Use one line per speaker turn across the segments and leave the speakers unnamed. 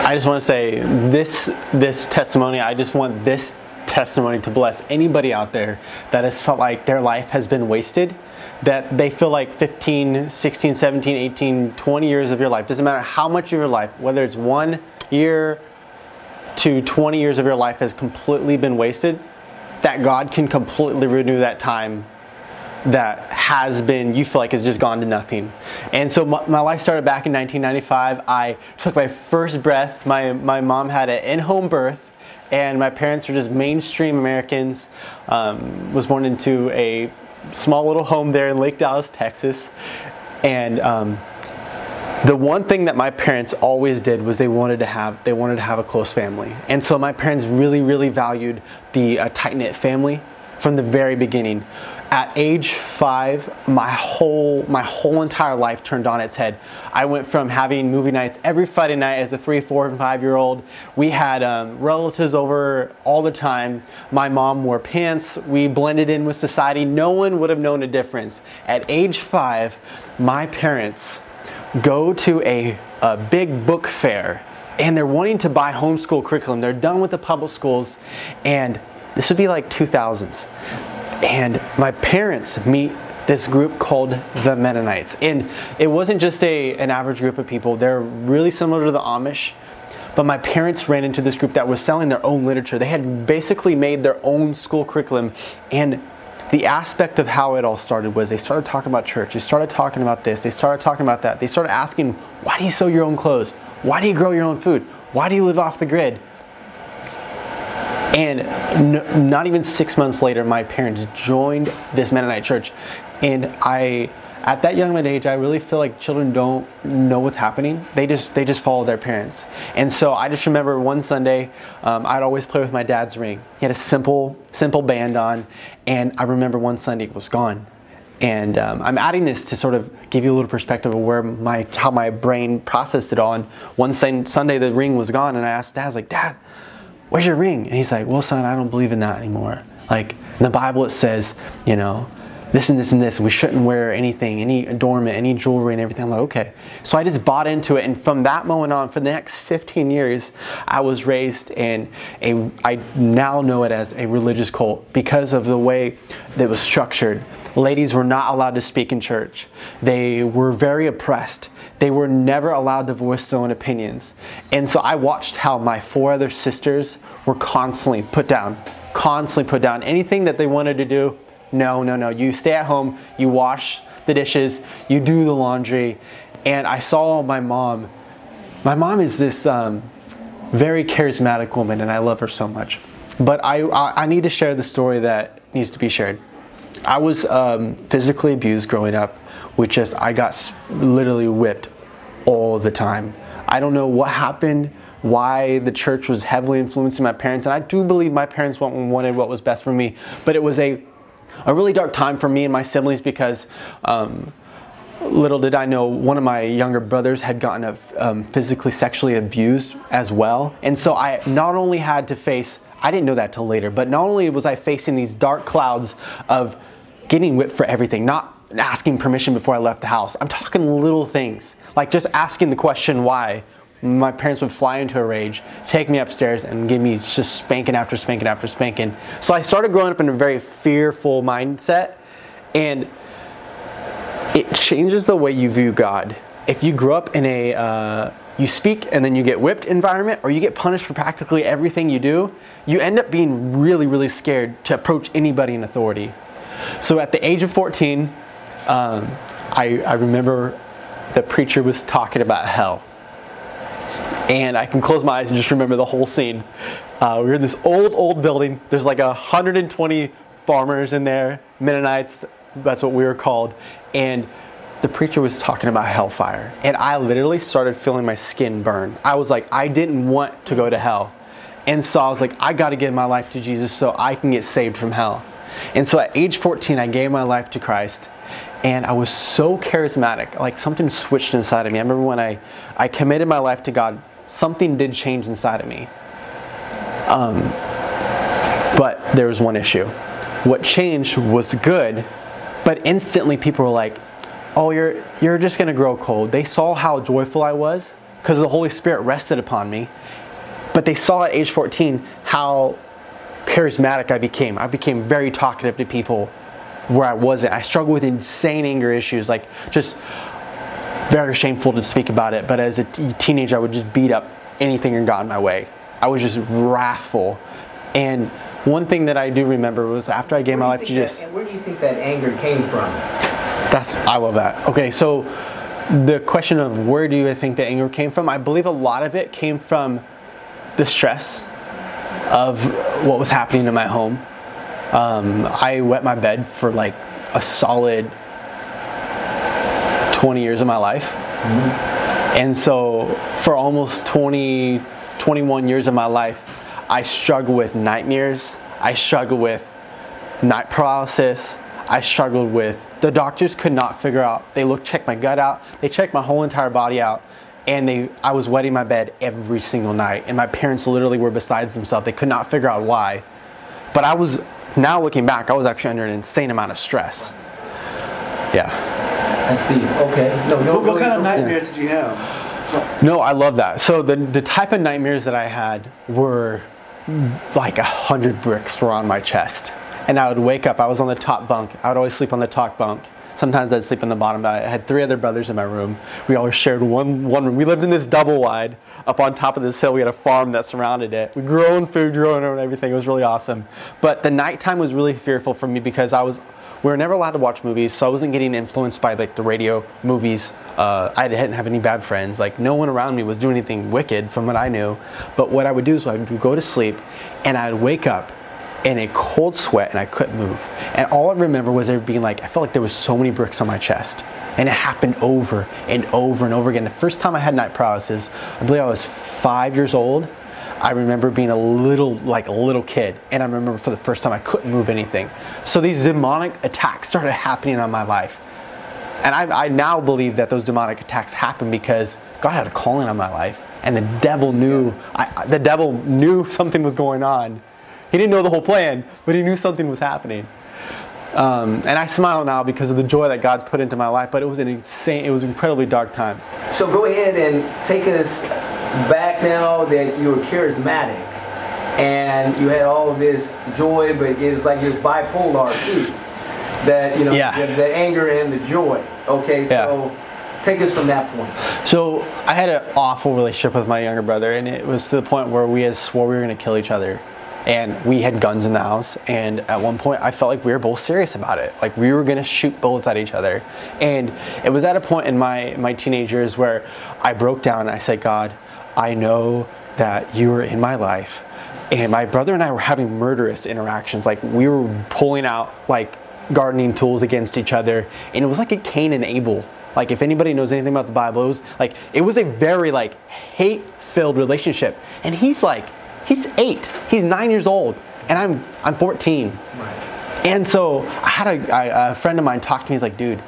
I just want to say this testimony, I just want this testimony to bless anybody out there that has felt like their life has been wasted, that they feel like 15, 16, 17, 18, 20 years of your life, doesn't matter how much of your life, whether it's 1 year to 20 years of your life has completely been wasted, that God can completely renew that time that has been, you feel like, has just gone to nothing. And so my life started back in 1995. I took my first breath. My mom had an in-home birth, and my parents were just mainstream Americans. Was born into a small little home there in Lake Dallas, Texas. And the one thing that my parents always did was they wanted to have a close family. And so my parents really, really valued the tight-knit family from the very beginning. At age 5, my whole entire life turned on its head. I went from having movie nights every Friday night as a 3, 4, and 5-year-old. We had relatives over all the time. My mom wore pants. We blended in with society. No one would have known a difference. At age 5, my parents go to a big book fair, and they're wanting to buy homeschool curriculum. They're done with the public schools, and this would be like 2000s. And my parents meet this group called the Mennonites. And it wasn't just an average group of people. They're really similar to the Amish. But my parents ran into this group that was selling their own literature. They had basically made their own school curriculum. And the aspect of how it all started was they started talking about church. They started talking about this. They started talking about that. They started asking, why do you sew your own clothes? Why do you grow your own food? Why do you live off the grid? And not even 6 months later, my parents joined this Mennonite church. And at that young of an age, I really feel like children don't know what's happening. They just follow their parents. And so I just remember one Sunday, I'd always play with my dad's ring. He had a simple band on, and I remember one Sunday it was gone. And I'm adding this to sort of give you a little perspective of how my brain processed it all. And one Sunday the ring was gone, and I asked Dad, I was like, Dad, where's your ring? And he's like, well, son, I don't believe in that anymore. Like, in the Bible it says, you know, this and this and this. We shouldn't wear anything, any adornment, any jewelry and everything. I'm like, okay. So I just bought into it. And from that moment on, for the next 15 years, I was raised in I now know it as a religious cult because of the way that it was structured. Ladies were not allowed to speak in church. They were very oppressed. They were never allowed to voice their own opinions. And so I watched how my 4 other sisters were constantly put down. Anything that they wanted to do, no. You stay at home, you wash the dishes, you do the laundry. And I saw my mom. My mom is this very charismatic woman, and I love her so much. But I need to share the story that needs to be shared. I was physically abused growing up. I got literally whipped all the time. I don't know what happened, why the church was heavily influencing my parents, and I do believe my parents wanted what was best for me, but it was a really dark time for me and my siblings because little did I know one of my younger brothers had gotten physically sexually abused as well. And so I not only had to face, I didn't know that till later, but not only was I facing these dark clouds of getting whipped for everything, not asking permission before I left the house. I'm talking little things, like just asking the question why. My parents would fly into a rage, take me upstairs, and give me just spanking after spanking after spanking. So I started growing up in a very fearful mindset, and it changes the way you view God. If you grew up in you speak and then you get whipped environment, or you get punished for practically everything you do, you end up being really, really scared to approach anybody in authority. So at the age of 14, I remember the preacher was talking about hell. And I can close my eyes and just remember the whole scene. We're in this old building. There's like 120 farmers in there, Mennonites, that's what we were called. And the preacher was talking about hellfire. And I literally started feeling my skin burn. I was like, I didn't want to go to hell. And so I was like, I got to give my life to Jesus so I can get saved from hell. And so at age 14, I gave my life to Christ. And I was so charismatic, like something switched inside of me. I remember when I committed my life to God, something did change inside of me. But there was one issue. What changed was good, but instantly people were like, oh, you're just going to grow cold. They saw how joyful I was, because the Holy Spirit rested upon me. But they saw at age 14 how charismatic I became. I became very talkative to people where I wasn't. I struggled with insane anger issues, like just very shameful to speak about it. But as a teenager, I would just beat up anything that got in my way. I was just wrathful. And one thing that I do remember was after I gave my life to Jesus.
And where do you think that anger came from?
I love that. Okay, so the question of where do I think the anger came from? I believe a lot of it came from the stress of what was happening in my home. I wet my bed for like a solid 20 years of my life. And so for almost 21 years of my life, I struggled with nightmares. I struggled with night paralysis. I struggled with, the doctors could not figure out, they checked my gut out, they checked my whole entire body out, and I was wetting my bed every single night, and my parents literally were beside themselves. They could not figure out why. But now looking back, I was actually under an insane amount of stress. Yeah.
That's deep. Okay.
What kind of nightmares did you have?
No, I love that. So the type of nightmares that I had were like 100 bricks were on my chest. And I would wake up, I was on the top bunk. I would always sleep on the top bunk. Sometimes I'd sleep on the bottom. I had 3 other brothers in my room. We all shared one room. We lived in this double wide up on top of this hill. We had a farm that surrounded it. We grew our own food, grew our own everything. It was really awesome. But the nighttime was really fearful for me because we were never allowed to watch movies, so I wasn't getting influenced by like the radio movies. I didn't have any bad friends. Like no one around me was doing anything wicked from what I knew. But what I would do is I would go to sleep and I'd wake up in a cold sweat and I couldn't move. And all I remember was there being like, I felt like there was so many bricks on my chest. And it happened over and over and over again. The first time I had night paralysis, I believe I was 5 years old. I remember being a little kid, and I remember for the first time I couldn't move anything. So these demonic attacks started happening on my life. And I now believe that those demonic attacks happened because God had a calling on my life, and the devil knew something was going on. He didn't know the whole plan, but he knew something was happening. And I smile now because of the joy that God's put into my life, but it was an incredibly dark time.
So go ahead and take us back now that you were charismatic and you had all of this joy, but it's like there's bipolar too. That, you know, the anger and the joy. Okay, so take us from that point.
So I had an awful relationship with my younger brother, and it was to the point where we had swore we were going to kill each other. And we had guns in the house, and at one point I felt like we were both serious about it. Like we were gonna shoot bullets at each other. And it was at a point in my teenage years where I broke down and I said, God, I know that you are in my life. And my brother and I were having murderous interactions. Like we were pulling out like gardening tools against each other. And it was like a Cain and Abel. Like if anybody knows anything about the Bible, it was a very like hate-filled relationship. And he's 8, he's 9 years old, and I'm 14.
Right.
And so I had a friend of mine talk to me. He's like, dude,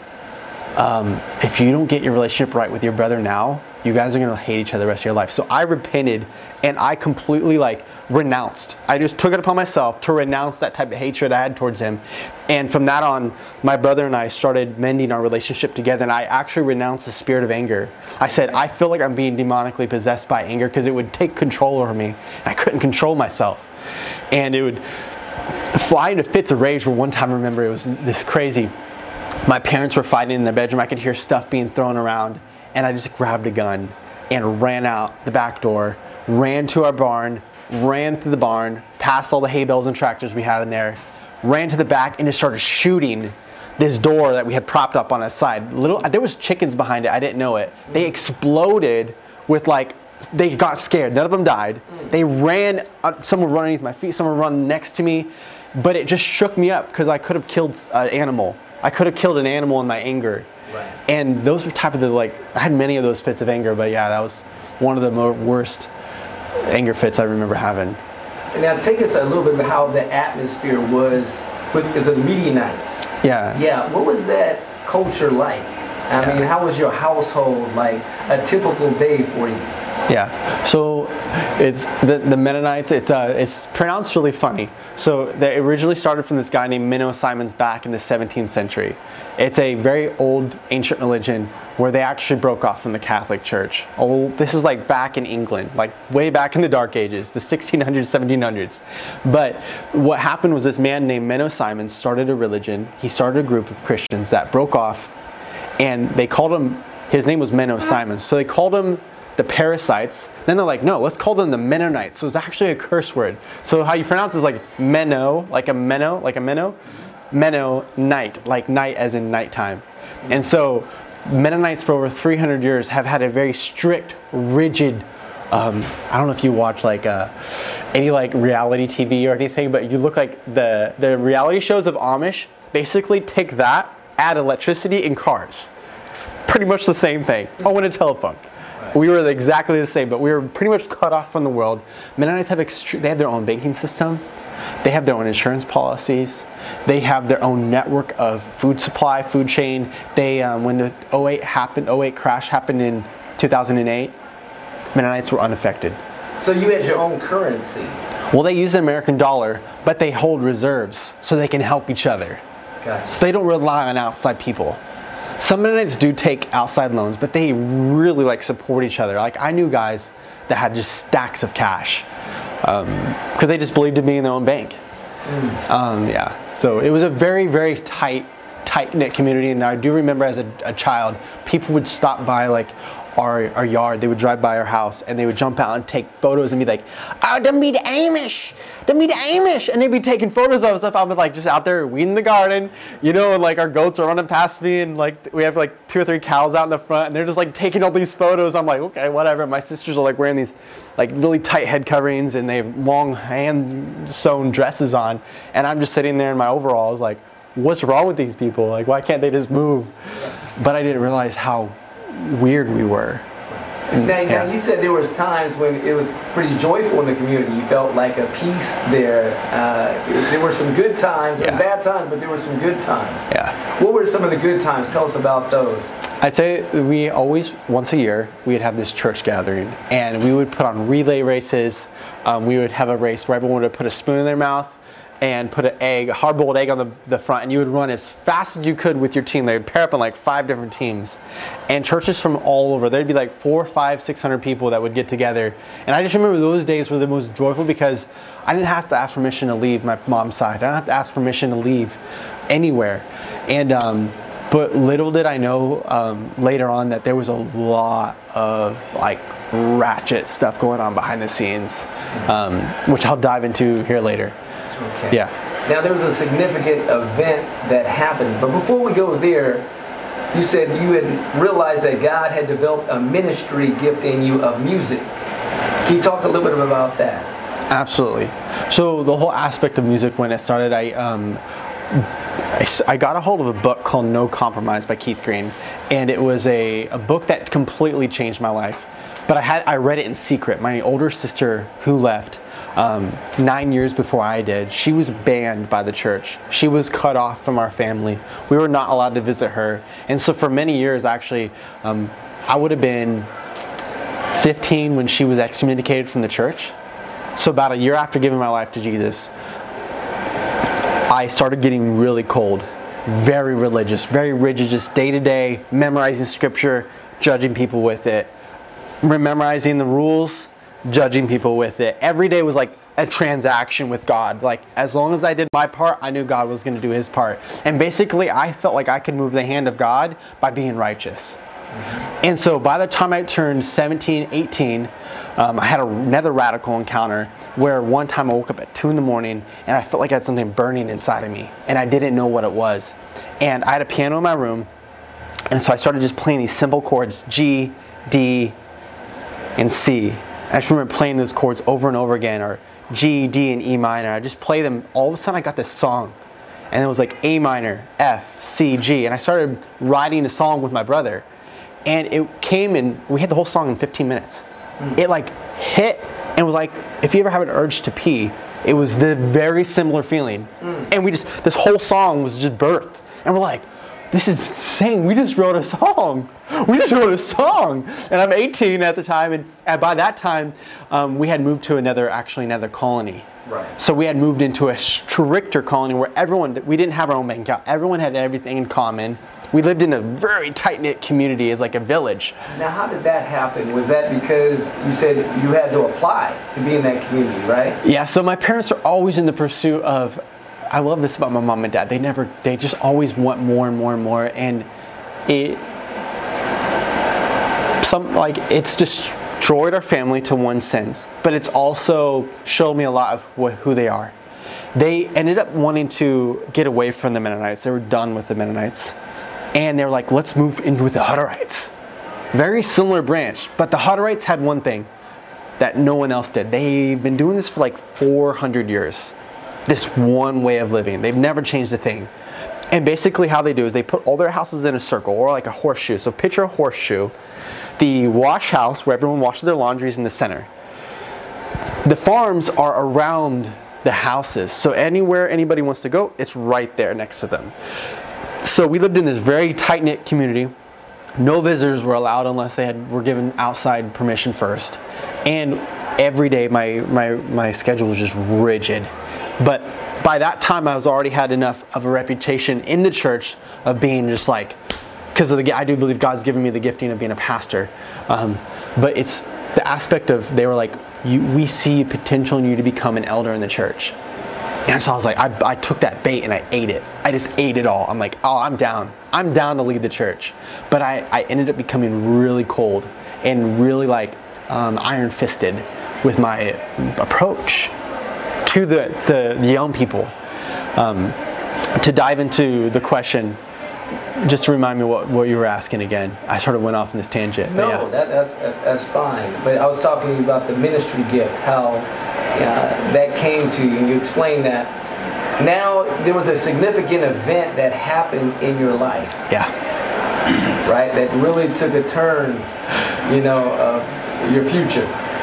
if you don't get your relationship right with your brother now, you guys are gonna hate each other the rest of your life. So I repented, and I completely renounced. I just took it upon myself to renounce that type of hatred I had towards him. And from that on, my brother and I started mending our relationship together, and I actually renounced the spirit of anger. I said, I feel like I'm being demonically possessed by anger because it would take control over me, and I couldn't control myself. And it would fly into fits of rage. Where one time I remember it was this crazy. My parents were fighting in their bedroom. I could hear stuff being thrown around, and I just grabbed a gun and ran out the back door, ran to our barn, ran through the barn, past all the hay bales and tractors we had in there, ran to the back and just started shooting this door that we had propped up on its side. There was chickens behind it. I didn't know it. They exploded with they got scared. None of them died. They ran. Someone ran underneath my feet. Someone ran next to me. But it just shook me up because I could have killed an animal. I could have killed an animal in my anger.
Right.
And those were type of I had many of those fits of anger. But yeah, that was one of the worst anger fits I remember having.
And now take us a little bit about how the atmosphere was because of the media nights.
Yeah.
Yeah. What was that culture like? I mean, how was your household, like a typical day for you?
Yeah, so it's the Mennonites. It's pronounced really funny. So they originally started from this guy named Menno Simons back in the 17th century. It's a very old, ancient religion where they actually broke off from the Catholic Church. Oh, this is like back in England, like way back in the Dark Ages, the 1600s, 1700s. But what happened was this man named Menno Simons started a religion. He started a group of Christians that broke off, and they called him. His name was Menno Simons, so they called him the Parasites. Then they're like, no, let's call them the Mennonites. So it's actually a curse word. So how you pronounce it is like Menno, like a Menno, Mennonite, like night as in nighttime. And so Mennonites for over 300 years have had a very strict, rigid, I don't know if you watch like any like reality TV or anything, but you look like the reality shows of Amish basically take that, add electricity and cars. Pretty much the same thing. Oh, and a telephone. We were exactly the same, but we were pretty much cut off from the world. Mennonites have they have their own banking system. They have their own insurance policies. They have their own network of food supply, food chain. They when the 08 crash happened in 2008, Mennonites were unaffected.
So you had your own currency.
Well, they use the American dollar, but they hold reserves so they can help each other.
Gotcha.
So they don't rely on outside people. Some Mennonites do take outside loans, but they really like support each other. Like I knew guys that had just stacks of cash because they just believed in being in their own bank. Yeah, so it was a very, very tight-knit community, and I do remember as a child, people would stop by like our yard. They would drive by our house, and they would jump out and take photos and be like, "Oh, them be the Amish, and they'd be taking photos of stuff. I was like just out there weeding the garden, you know, and like our goats are running past me, and like we have like 2 or 3 cows out in the front, and they're just like taking all these photos. I'm like, okay, whatever. My sisters are like wearing these like really tight head coverings, and they have long hand sewn dresses on, and I'm just sitting there in my overalls like, what's wrong with these people? Like, why can't they just move? But I didn't realize how weird we were.
Now you said there was times when it was pretty joyful in the community. You felt like a peace there. There were some good times, there were bad times, but there were some good times.
Yeah.
What were some of the good times? Tell us about those.
I'd say we always, once a year, we'd have this church gathering, and we would put on relay races. We would have a race where everyone would put a spoon in their mouth and put a hard-boiled egg on the front, and you would run as fast as you could with your team. They would pair up in like 5 different teams, and churches from all over. There'd be like 400, 500, 600 people that would get together, and I just remember those days were the most joyful because I didn't have to ask permission to leave my mom's side. I didn't have to ask permission to leave anywhere, and but little did I know later on that there was a lot of like ratchet stuff going on behind the scenes, which I'll dive into here later.
Okay.
Yeah.
Now there was a significant event that happened, but before we go there, you said you had realized that God had developed a ministry gift in you of music. Can you talk a little bit about that?
Absolutely. So the whole aspect of music, when it started, I got a hold of a book called No Compromise by Keith Green, and it was a book that completely changed my life. But I read it in secret. My older sister, who left 9 years before I did, she was banned by the church. She was cut off from our family. We were not allowed to visit her. And so for many years, actually, I would have been 15 when she was excommunicated from the church. So about a year after giving my life to Jesus, I started getting really cold, very religious, very rigid, just day to day, memorizing scripture, judging people with it, memorizing the rules, judging people with it. Every day was like a transaction with God. Like as long as I did my part, I knew God was going to do his part. And basically I felt like I could move the hand of God by being righteous. And so by the time I turned 17, 18, I had another radical encounter where one time I woke up at 2 in the morning and I felt like I had something burning inside of me and I didn't know what it was. And I had a piano in my room, and so I started just playing these simple chords, G, D, and C. I just remember playing those chords over and over again, or G, D, and E minor. I just played them. All of a sudden I got this song, and it was like A minor, F, C, G, and I started writing a song with my brother. And it came and we had the whole song in 15 minutes. It like hit and was like, if you ever have an urge to pee, it was the very similar feeling. And we just, this whole song was just birthed. And we're like, this is insane. We just wrote a song. We just wrote a song. And I'm 18 at the time. And by that time, we had moved to another colony.
Right.
So we had moved into a stricter colony where we didn't have our own bank account. Everyone had everything in common. We lived in a very tight-knit community. It's like a village.
Now, how did that happen? Was that because you said you had to apply to be in that community, right?
Yeah, so my parents are always in the pursuit of, I love this about my mom and dad. They just always want more and more and more. And it's destroyed our family to one sense, but it's also showed me a lot of who they are. They ended up wanting to get away from the Mennonites. They were done with the Mennonites. And they were like, let's move in with the Hutterites. Very similar branch, but the Hutterites had one thing that no one else did. They've been doing this for like 400 years. This one way of living. They've never changed a thing. And basically how they do is they put all their houses in a circle, or like a horseshoe. So picture a horseshoe. The wash house where everyone washes their laundry is in the center. The farms are around the houses. So anywhere anybody wants to go, it's right there next to them. So we lived in this very tight-knit community. No visitors were allowed unless they were given outside permission first. And every day my schedule was just rigid. But by that time I already had enough of a reputation in the church of being just like, because I do believe God's given me the gifting of being a pastor. But it's the aspect of, they were like, we see potential in you to become an elder in the church. And so I was like, I took that bait and I ate it. I just ate it all. I'm like, oh, I'm down. I'm down to lead the church. But I ended up becoming really cold and really like iron-fisted with my approach to the young people. To dive into the question, just to remind me what you were asking again. I sort of went off in this tangent.
No,
yeah.
that's fine. But I was talking about the ministry gift, how that came to you, and you explained that. Now, there was a significant event that happened in your life.
Yeah.
Right? That really took a turn, your future.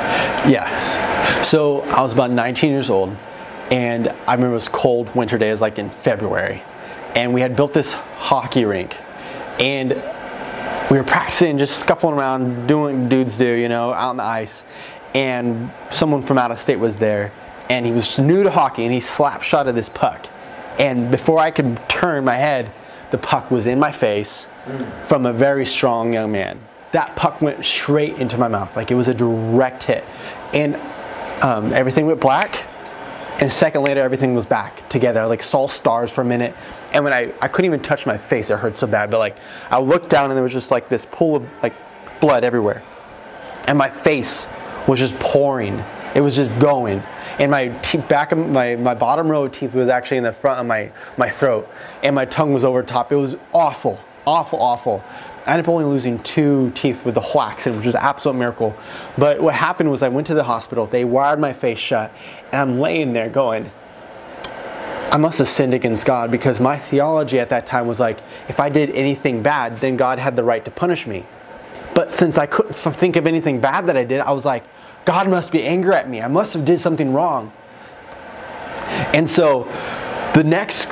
Yeah. So I was about 19 years old, and I remember it was cold winter days, like in February. And we had built this hockey rink, and we were practicing, just scuffling around, doing dudes do, out on the ice. And someone from out of state was there, and he was new to hockey, and he slap shotted this puck. And before I could turn my head, the puck was in my face from a very strong young man. That puck went straight into my mouth, like it was a direct hit. And everything went black. And a second later, everything was back together. I saw stars for a minute. And when I couldn't even touch my face, it hurt so bad. But I looked down and there was just this pool of blood everywhere. And my face was just pouring. It was just going. And my my bottom row of teeth was actually in the front of my throat. And my tongue was over top. It was awful, awful, awful. I ended up only losing 2 teeth with the whole accident, which was an absolute miracle. But what happened was I went to the hospital. They wired my face shut. And I'm laying there going, I must have sinned against God, because my theology at that time was if I did anything bad, then God had the right to punish me. But since I couldn't think of anything bad that I did, I was like, God must be angry at me. I must have did something wrong. And so the next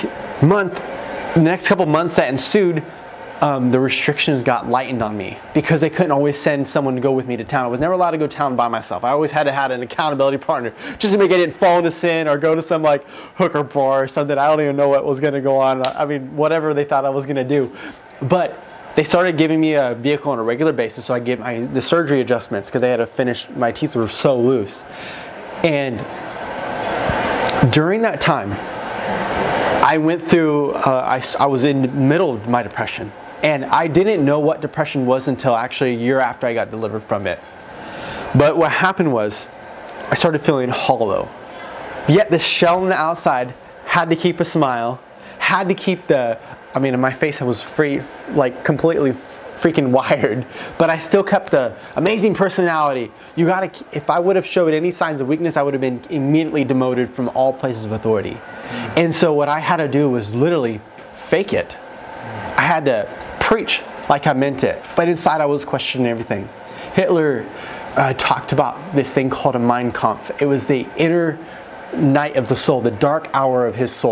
couple months that ensued, the restrictions got lightened on me, because they couldn't always send someone to go with me to town. I was never allowed to go to town by myself. I always had to have an accountability partner, just to make I didn't fall into sin or go to some hooker bar or something. I don't even know what was going to go on. I mean, whatever they thought I was going to do. But they started giving me a vehicle on a regular basis, so I gave the surgery adjustments, because they had to finish, my teeth were so loose. And during that time, I went through, I was in the middle of my depression. And I didn't know what depression was until actually a year after I got delivered from it. But what happened was, I started feeling hollow. Yet the shell on the outside had to keep a smile, had to keep my face was completely freaking wired, but I still kept the amazing personality. If I would have showed any signs of weakness, I would have been immediately demoted from all places of authority. And so what I had to do was literally fake it. I had to preach like I meant it, but inside I was questioning everything. Hitler talked about this thing called a Mein Kampf. It was the inner night of the soul, the dark hour of his soul.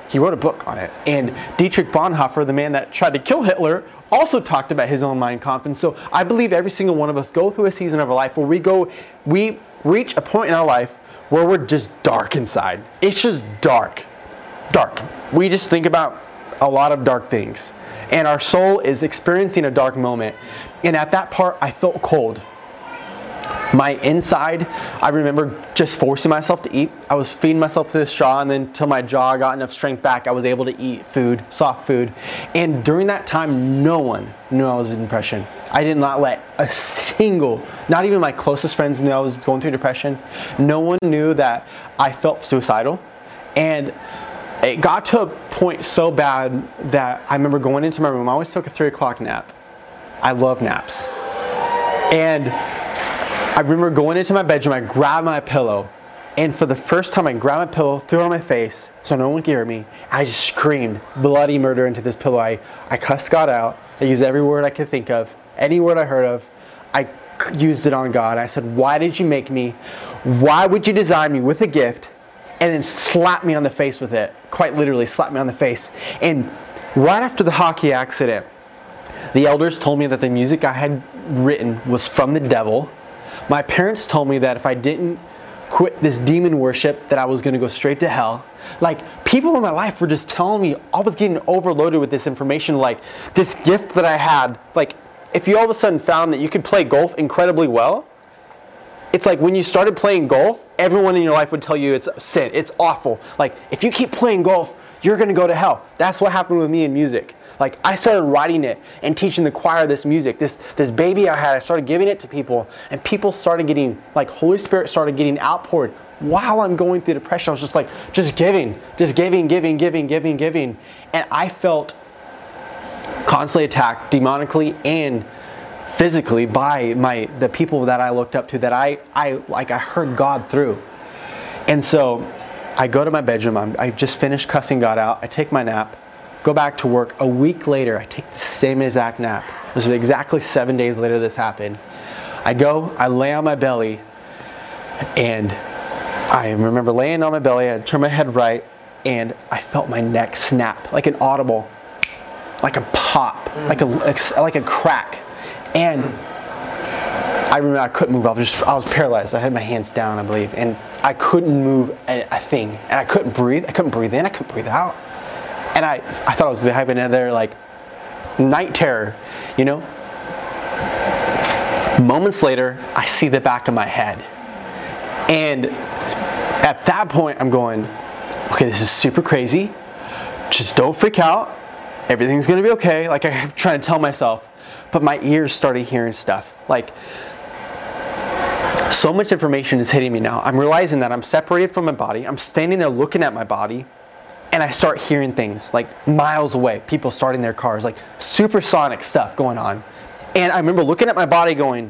He wrote a book on it. And Dietrich Bonhoeffer, the man that tried to kill Hitler, also talked about his own Mein Kampf. And so I believe every single one of us go through a season of our life where we reach a point in our life where we're just dark inside. It's just dark. Dark. We just think about a lot of dark things. And our soul is experiencing a dark moment. And at that part, I felt cold. My inside, I remember just forcing myself to eat. I was feeding myself through the straw, and then until my jaw got enough strength back, I was able to eat food, soft food. And during that time, no one knew I was in depression. I did not let a single, not even my closest friends knew I was going through depression. No one knew that I felt suicidal. And it got to a point so bad that I remember going into my room. I always took a 3 o'clock nap. I love naps. And I remember going into my bedroom, I grabbed my pillow, and for the first time I grabbed my pillow, threw it on my face so no one could hear me. I just screamed bloody murder into this pillow. I cussed God out. I used every word I could think of, any word I heard of. I used it on God. I said, why did you make me? Why would you design me with a gift and then slap me on the face with it? Quite literally slap me on the face. And right after the hockey accident, the elders told me that the music I had written was from the devil. My parents told me that if I didn't quit this demon worship, that I was going to go straight to hell. Like, people in my life were just telling me, I was getting overloaded with this information, like this gift that I had. Like, if you all of a sudden found that you could play golf incredibly well, it's like when you started playing golf, everyone in your life would tell you it's sin, it's awful. Like, if you keep playing golf, you're going to go to hell. That's what happened with me in music. Like, I started writing it and teaching the choir this music. This baby I had, I started giving it to people, and people started getting, like, Holy Spirit started getting outpoured while I'm going through depression. I was just like, just giving. And I felt constantly attacked demonically and physically by the people that I looked up to, that I heard God through. And so I go to my bedroom. I just finished cussing God out. I take my nap. Go back to work. A week later, I take the same exact nap. This was exactly 7 days later this happened. I lay on my belly, and I remember laying on my belly. I turned my head right, and I felt my neck snap, like an audible, like a pop, like a crack. And I remember I couldn't move. I was paralyzed. I had my hands down, I believe, and I couldn't move a thing. And I couldn't breathe. I couldn't breathe in. I couldn't breathe out. And I thought I was having another, like, night terror, you know? Moments later, I see the back of my head. And at that point, I'm going, okay, this is super crazy. Just don't freak out. Everything's going to be okay. Like, I'm trying to tell myself. But my ears started hearing stuff. Like, so much information is hitting me now. I'm realizing that I'm separated from my body. I'm standing there looking at my body. And I start hearing things like miles away, people starting their cars, like supersonic stuff going on. And I remember looking at my body going,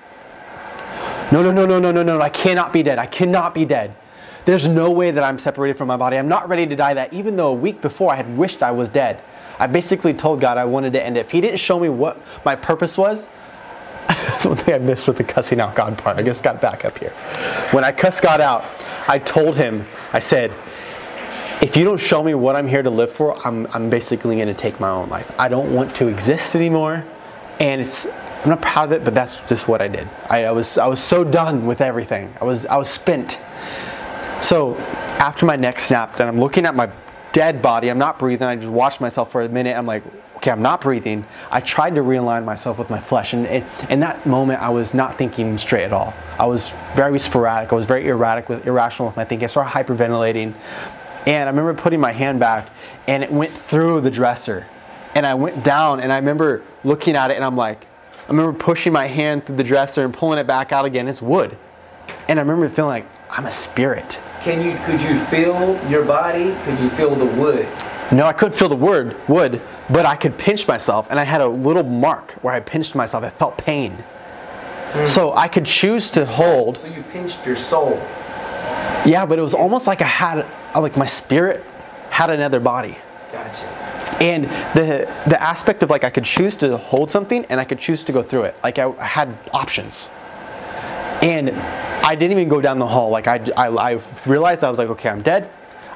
no, I cannot be dead. I cannot be dead. There's no way that I'm separated from my body. I'm not ready to die that, even though a week before I had wished I was dead. I basically told God I wanted to end it. If He didn't show me what my purpose was, that's one thing I missed with the cussing out God part. I just got back up here. When I cussed God out, I told Him, I said, if you don't show me what I'm here to live for, I'm basically going to take my own life. I don't want to exist anymore, and I'm not proud of it, but that's just what I did. I was so done with everything. I was spent. So after my neck snapped, and I'm looking at my dead body, I'm not breathing. I just watched myself for a minute. I'm like, okay, I'm not breathing. I tried to realign myself with my flesh, and in that moment, I was not thinking straight at all. I was very sporadic. I was very irrational with my thinking. I started hyperventilating. And I remember putting my hand back, and it went through the dresser. And I went down, and I remember looking at it, and I remember pushing my hand through the dresser and pulling it back out again. It's wood. And I remember feeling like, I'm a spirit.
Could you feel your body? Could you feel the wood?
No, I couldn't feel the wood, but I could pinch myself, and I had a little mark where I pinched myself. I felt pain. So I could choose to hold.
So you pinched your soul.
Yeah, but it was almost like my spirit had another body.
Gotcha.
And the aspect of, like, I could choose to hold something and I could choose to go through it. Like, I had options. And I didn't even go down the hall. Like, I realized, I was like, okay, I'm dead.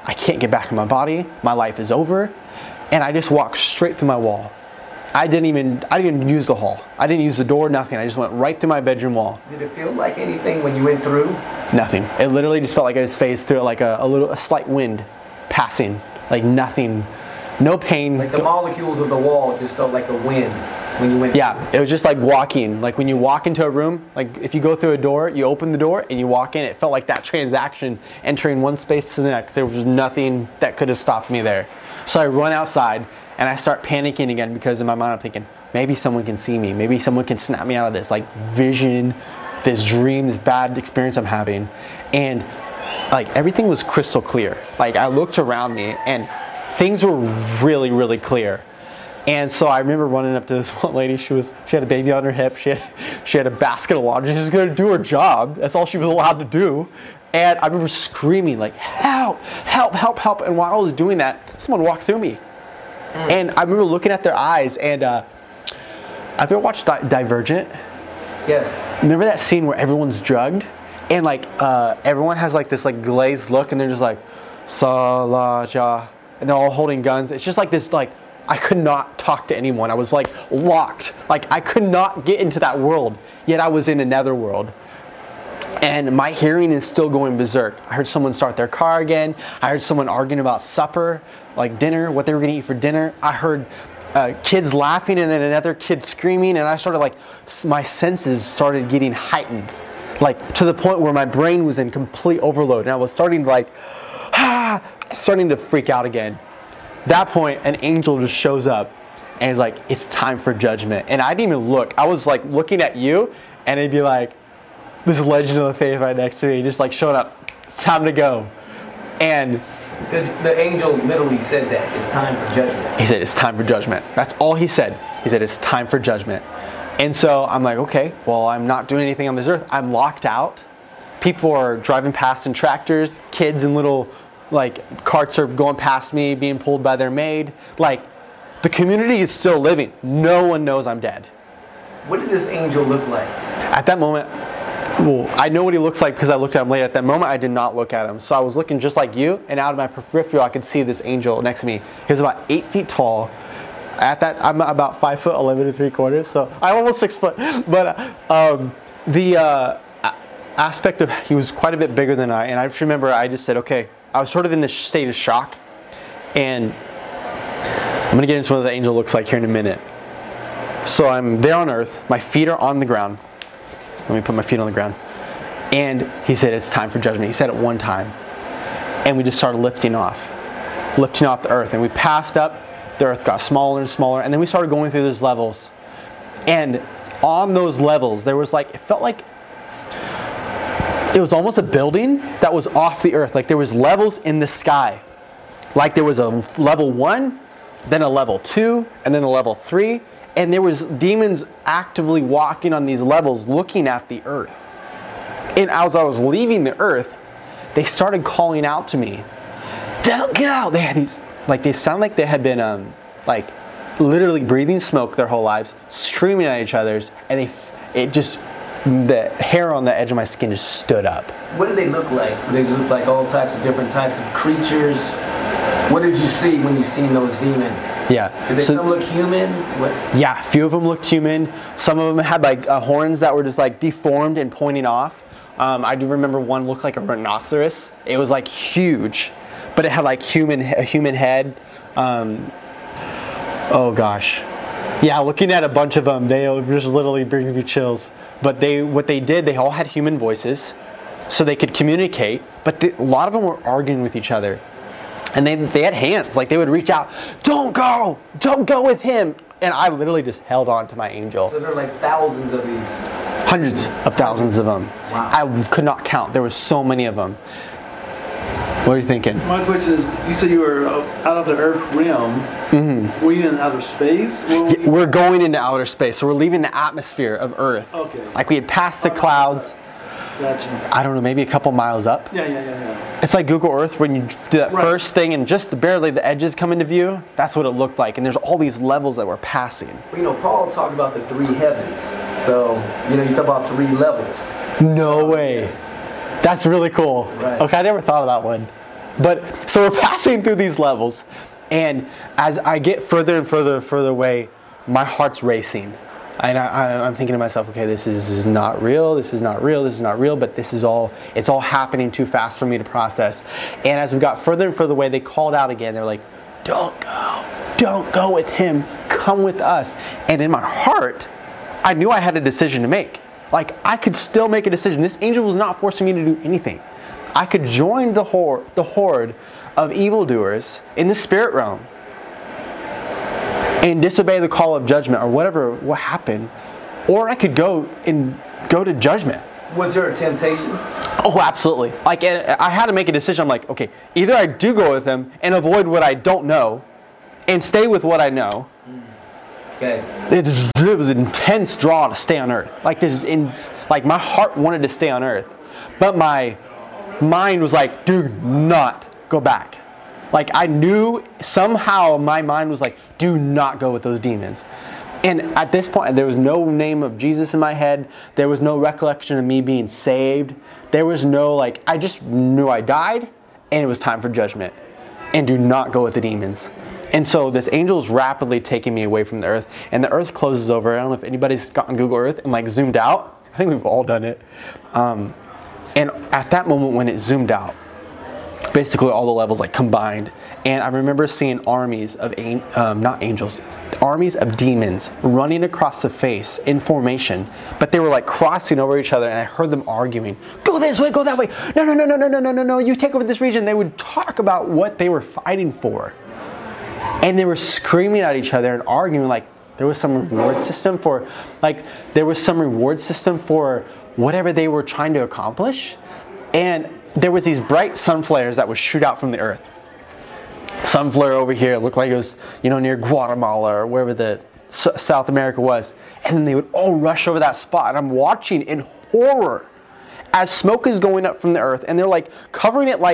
I can't get back in my body. My life is over. And I just walked straight through my wall. I didn't even use the hall. I didn't use the door, nothing. I just went right through my bedroom wall.
Did it feel like anything when you went through?
Nothing. It literally just felt like I just phased through it, like a slight wind passing. Like nothing. No pain.
Like the molecules of the wall just felt like a wind when you went
Yeah, it was just like walking. Like when you walk into a room, like if you go through a door, you open the door and you walk in, it felt like that transaction entering one space to the next. There was nothing that could have stopped me there. So I run outside and I start panicking again because in my mind I'm thinking, maybe someone can see me. Maybe someone can snap me out of this like vision, this dream, this bad experience I'm having. And like everything was crystal clear. Like I looked around me and things were really, really clear. And so I remember running up to this one lady. She had a baby on her hip. She had a basket of laundry. She was going to do her job. That's all she was allowed to do. And I remember screaming like, help, help, help, help. And while I was doing that, someone walked through me. And I remember looking at their eyes. And have you ever watched Divergent?
Yes.
Remember that scene where everyone's drugged? And like everyone has like this like glazed look and they're just like, Salaja. And they're all holding guns. It's just like this like, I could not talk to anyone. I was like locked. Like I could not get into that world. Yet I was in another world. And my hearing is still going berserk. I heard someone start their car again. I heard someone arguing about supper, like dinner, what they were gonna eat for dinner. I heard kids laughing and then another kid screaming. And I started like, my senses started getting heightened. Like to the point where my brain was in complete overload. And I was starting to like, starting to freak out again. That point, an angel just shows up and is like, it's time for judgment. And I didn't even look. I was like looking at you and it'd be like, this legend of the faith right next to me, just like showing up, it's time to go. And
the angel literally said that, it's time for judgment.
He said, it's time for judgment. That's all he said. He said, it's time for judgment. And so I'm like, okay, well, I'm not doing anything on this earth. I'm locked out. People are driving past in tractors, kids in little like carts are going past me, being pulled by their maid. Like the community is still living. No one knows I'm dead.
What did this angel look like?
At that moment, well, I know what he looks like because I looked at him later. At that moment, I did not look at him. So I was looking just like you, and out of my peripheral, I could see this angel next to me. He was about 8 feet tall. At that, I'm about 5 foot 11 3/4, so I'm almost 6 foot. But the aspect of he was quite a bit bigger than I, and I just remember I just said, okay. I was sort of in this state of shock, and I'm going to get into what the angel looks like here in a minute. So I'm there on earth, my feet are on the ground. Let me put my feet on the ground. And he said, it's time for judgment. He said it one time. And we just started lifting off the earth. And we passed up, the earth got smaller and smaller, and then we started going through those levels. And on those levels, there was like, it felt like, it was almost a building that was off the earth. Like there was levels in the sky. Like there was a level 1, then a level 2, and then a level 3. And there was demons actively walking on these levels looking at the earth. And as I was leaving the earth, they started calling out to me, don't go! They had these, like they sound like they had been like literally breathing smoke their whole lives, screaming at each other, and the hair on the edge of my skin just stood up.
What did they look like? They just look like all types of different types of creatures. What did you see when you seen those demons?
Yeah.
Did some look human? What?
Yeah, a few of them looked human. Some of them had like horns that were just like deformed and pointing off. I do remember one looked like a rhinoceros. It was like huge, but it had like a human head. Oh gosh. Yeah, looking at a bunch of them, they just literally brings me chills. But what they did, they all had human voices, so they could communicate. But a lot of them were arguing with each other, and they had hands. Like they would reach out, don't go with him. And I literally just held on to my angel.
So there are like thousands of these.
Hundreds of thousands of them.
Wow.
I could not count. There were so many of them. What are you thinking?
My question is, you said you were out of the Earth realm. Mm-hmm. Were you in outer space?
We're going into outer space, so we're leaving the atmosphere of Earth.
Okay.
Like we had passed the clouds.
Gotcha.
I don't know, maybe a couple miles up.
Yeah.
It's like Google Earth when you do that first thing and just barely the edges come into view. That's what it looked like, and there's all these levels that we're passing.
Paul talked about the 3 heavens. So, you talk about 3 levels.
No way. That's really cool.
Right.
Okay, I never thought of that one. But so we're passing through these levels, and as I get further and further away, my heart's racing. And I'm thinking to myself, okay, this is not real, this is not real, this is not real, but it's all happening too fast for me to process. And as we got further and further away, they called out again. They're like, don't go with him, come with us. And in my heart, I knew I had a decision to make. Like, I could still make a decision. This angel was not forcing me to do anything. I could join the horde of evildoers in the spirit realm and disobey the call of judgment or what happened, or I could go to judgment.
Was there a temptation?
Oh, absolutely. Like, I had to make a decision. I'm like, okay, either I do go with him and avoid what I don't know and stay with what I know.
Okay.
It was an intense draw to stay on earth. Like my heart wanted to stay on earth, but my mind was like, do not go back. Like, I knew somehow my mind was like, do not go with those demons. And at this point, there was no name of Jesus in my head. There was no recollection of me being saved. There was no, I just knew I died and it was time for judgment. And do not go with the demons. And so this angel is rapidly taking me away from the earth, and the earth closes over. I don't know if anybody's gotten Google Earth and zoomed out. I think we've all done it. And at that moment when it zoomed out, basically all the levels combined, and I remember seeing armies of armies of demons running across the face in formation, but they were crossing over each other, and I heard them arguing, go this way, go that way, no, you take over this region. They would talk about what they were fighting for, and they were screaming at each other and arguing there was some reward system for whatever they were trying to accomplish. And there was these bright sun flares that would shoot out from the earth. Sun flare over here, it looked like it was, near Guatemala or wherever the South America was. And then they would all rush over that spot. And I'm watching in horror as smoke is going up from the earth, and they're covering it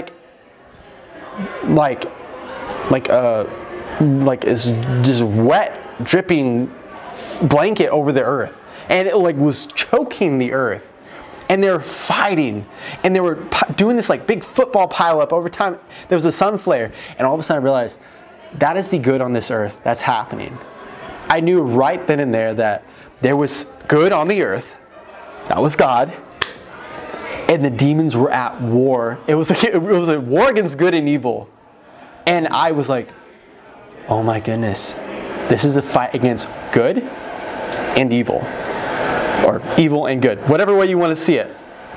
it's just wet, dripping blanket over the earth. And it was choking the earth. And they were fighting, and they were doing this big football pileup over time. There was a sun flare, and all of a sudden I realized that is the good on this earth that's happening. I knew right then and there that there was good on the earth. That was God. And the demons were at war. It was a war against good and evil. And I was like, oh my goodness, this is a fight against good and evil. Or evil and good, whatever way you want to see it.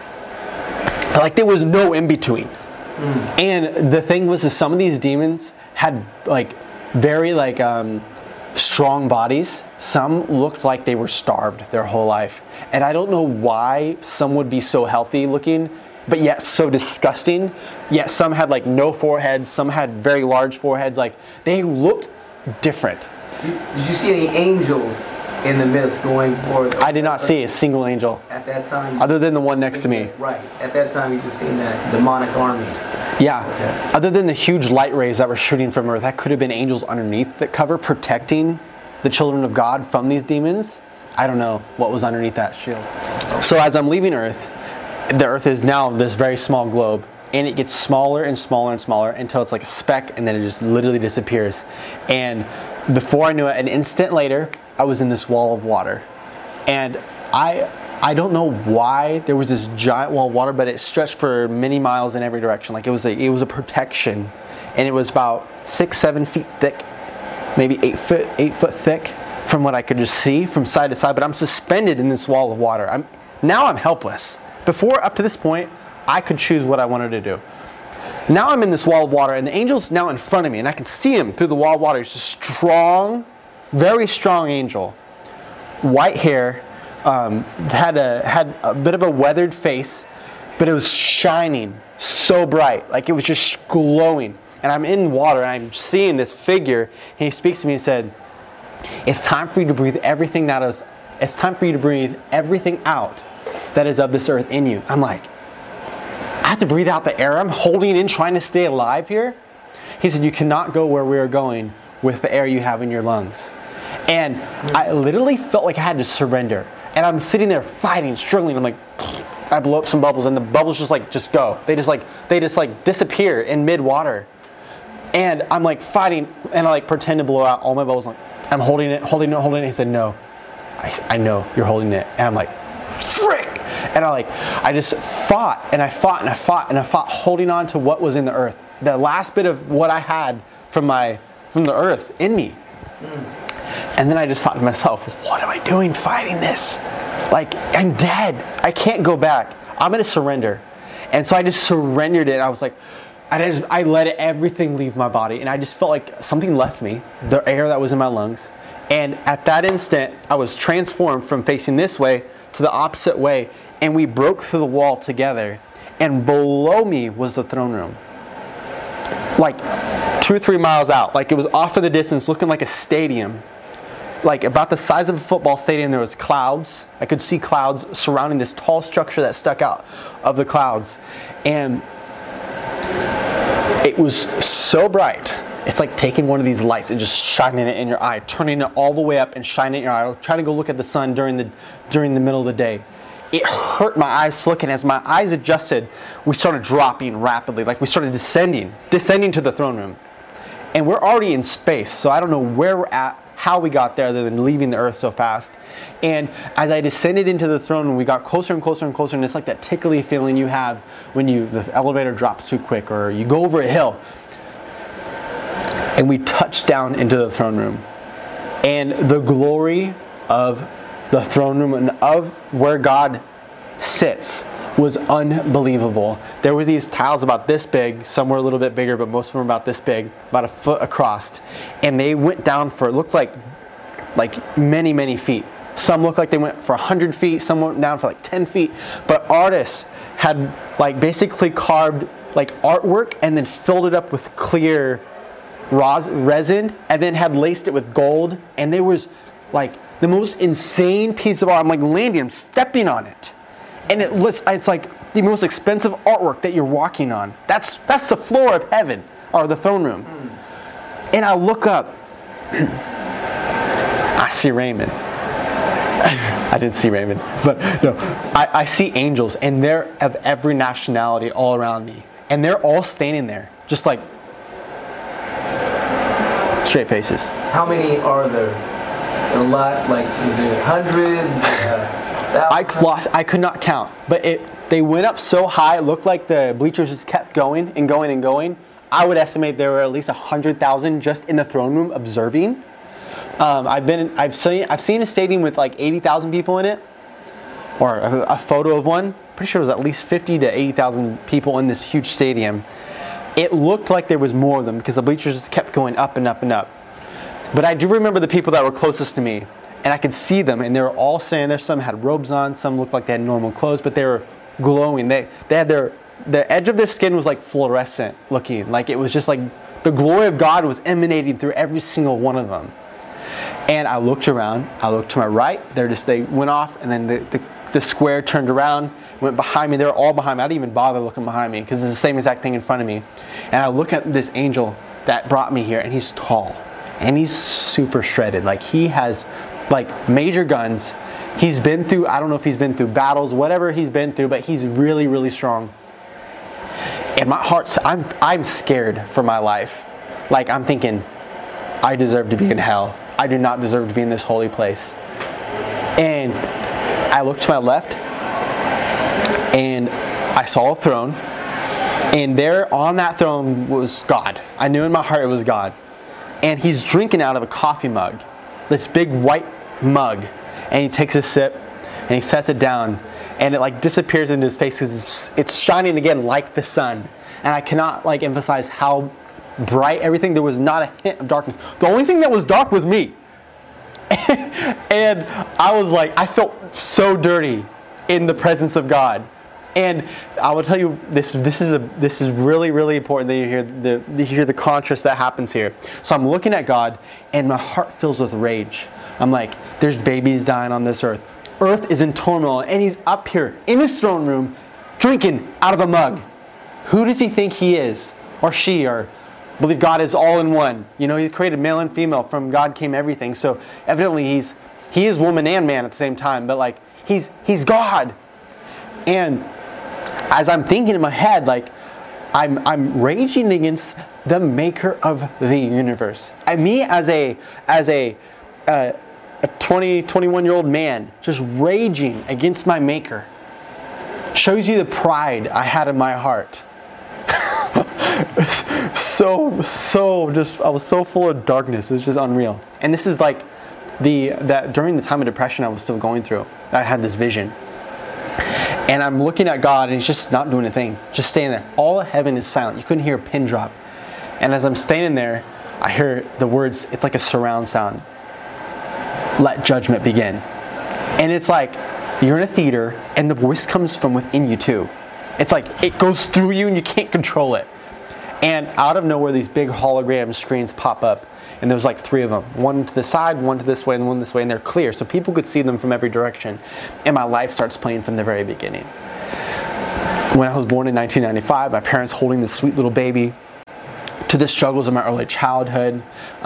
There was no in between. And the thing was, some of these demons had very strong bodies. Some looked like they were starved their whole life, and I don't know why some would be so healthy looking, but yet so disgusting. Yet some had no foreheads, some had very large foreheads. They looked different.
Did you see any angels in the midst going forward?
I did not see a single angel.
At that time?
Other than the one next to me.
Right. At that time, you just seen that demonic army.
Yeah.
Okay.
Other than the huge light rays that were shooting from earth, that could have been angels underneath that cover, protecting the children of God from these demons. I don't know what was underneath that shield. So as I'm leaving earth, the earth is now this very small globe, and it gets smaller and smaller and smaller until it's like a speck, and then it just literally disappears. And before I knew it, an instant later, I was in this wall of water. And I don't know why there was this giant wall of water, but it stretched for many miles in every direction. It was a protection, and it was about 6-7 feet thick, maybe 8 foot thick, from what I could just see from side to side. But I'm suspended in this wall of water. I'm helpless. Before, up to this point, I could choose what I wanted to do. Now I'm in this wall of water, and the angel's now in front of me, and I can see him through the wall of water. He's a strong, very strong angel. White hair, had a bit of a weathered face, but it was shining so bright, it was just glowing. And I'm in water, and I'm seeing this figure, and he speaks to me and said, "It's time for you to breathe everything it's time for you to breathe everything out that is of this earth in you." I'm like, I have to breathe out the air I'm holding in, trying to stay alive here? He said, "You cannot go where we are going with the air you have in your lungs." And I literally felt like I had to surrender. And I'm sitting there fighting, struggling. I'm like, I blow up some bubbles, and the bubbles just go. They just disappear in mid water. And I'm like fighting, and I like pretend to blow out all my bubbles. I'm holding it. He said, no, I know you're holding it. And I'm like, frick. And I just fought, and I fought, holding on to what was in the earth. The last bit of what I had from the earth in me. And then I just thought to myself, what am I doing fighting this? Like, I'm dead. I can't go back. I'm going to surrender. And so I just surrendered it. I was like, I let everything leave my body. And I just felt like something left me, the air that was in my lungs. And at that instant, I was transformed from facing this way to the opposite way. And we broke through the wall together. And below me was the throne room. Like 2 or 3 miles out. Like it was off in the distance, looking like a stadium. Like about the size of a football stadium. There was clouds. I could see clouds surrounding this tall structure that stuck out of the clouds. And it was so bright. It's like taking one of these lights and just shining it in your eye, turning it all the way up and shining it in your eye. I was trying to go look at the sun during the middle of the day. It hurt my eyes to look, and as my eyes adjusted, we started dropping rapidly. Like we started descending to the throne room. And we're already in space, so I don't know where we're at, how we got there other than leaving the earth so fast. And as I descended into the throne room, we got closer and closer and closer, and it's like that tickly feeling you have when the elevator drops too quick or you go over a hill. And we touched down into the throne room. And the glory of the throne room and of where God sits was unbelievable. There were these tiles about this big, some were a little bit bigger, but most of them were about this big, about a foot across. And they went down for, it looked like many, many feet. Some looked like they went for 100 feet, some went down for like 10 feet. But artists had like basically carved like artwork and then filled it up with clear resin and then had laced it with gold. And there was like the most insane piece of art. I'm like landing, I'm stepping on it. And it's like the most expensive artwork that you're walking on. That's the floor of heaven, or the throne room. And I look up, I see Raymond. I didn't see Raymond, but no, I see angels, and they're of every nationality all around me. And they're all standing there, just like straight faces.
How many are there? A lot, like, is it hundreds?
I could not count, but they went up so high, it looked like the bleachers just kept going and going and going. I would estimate there were at least 100,000 just in the throne room observing. I've seen a stadium with like 80,000 people in it, or a photo of one. Pretty sure it was at least 50 to 80,000 people in this huge stadium. It looked like there was more of them because the bleachers just kept going up and up and up. But I do remember the people that were closest to me. And I could see them, and they were all standing there. Some had robes on, some looked like they had normal clothes, but they were glowing. They had the edge of their skin was like fluorescent looking. Like it was just like the glory of God was emanating through every single one of them. And I looked around, I looked to my right, they went off, and then the square turned around, went behind me. They were all behind me. I didn't even bother looking behind me because it's the same exact thing in front of me. And I look at this angel that brought me here, and he's tall, and he's super shredded. Like he has like major guns. He's been through, I don't know if he's been through battles, whatever he's been through, but he's really, really strong. And my heart's, I'm scared for my life. Like I'm thinking, I deserve to be in hell. I do not deserve to be in this holy place. And I looked to my left, and I saw a throne, and there on that throne was God. I knew in my heart it was God. And he's drinking out of a coffee mug. This big white mug, and he takes a sip and he sets it down, and it like disappears into his face because it's shining again like the sun. And I cannot like emphasize how bright everything. There was not a hint of darkness. The only thing that was dark was me. And I was like, I felt so dirty in the presence of God. And I will tell you, this is really, really important that you hear the contrast that happens here. So I'm looking at God, and my heart fills with rage. I'm like, there's babies dying on this earth. Earth is in turmoil, and he's up here in his throne room, drinking out of a mug. Who does he think he is, or she, or I believe God is all in one? You know, he's created male and female. From God came everything. So evidently he is woman and man at the same time. But like he's God. And as I'm thinking in my head, like, I'm raging against the maker of the universe. And me as a 21-year-old man, just raging against my maker, shows you the pride I had in my heart. I was so full of darkness. It's just unreal. And this is like that during the time of depression I was still going through. I had this vision. And I'm looking at God and He's just not doing a thing. Just standing there. All of heaven is silent. You couldn't hear a pin drop. And as I'm standing there, I hear the words, it's like a surround sound. Let judgment begin. And it's like you're in a theater and the voice comes from within you too. It's like it goes through you and you can't control it. And out of nowhere, these big hologram screens pop up. And there's like 3 of them. One to the side, one to this way, and one this way. And they're clear, so people could see them from every direction. And my life starts playing from the very beginning. When I was born in 1995, my parents holding this sweet little baby, to the struggles of my early childhood.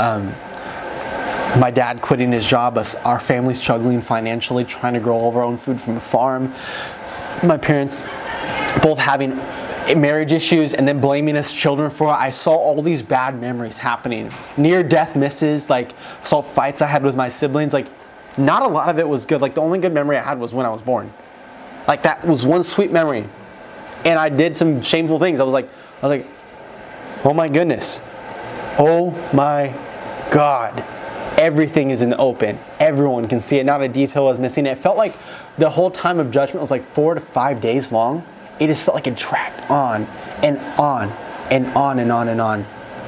My dad quitting his job, our family struggling financially, trying to grow all of our own food from a farm. My parents both having marriage issues and then blaming us children for it. I saw all these bad memories happening. Near-death misses, like saw fights I had with my siblings. Like, not a lot of it was good. Like, the only good memory I had was when I was born. Like, that was one sweet memory. And I did some shameful things. I was like, oh my goodness. Oh my God. Everything is in the open. Everyone can see it. Not a detail was missing. It felt like the whole time of judgment was like 4 to 5 days long. It just felt like it dragged on and on and on and on and on.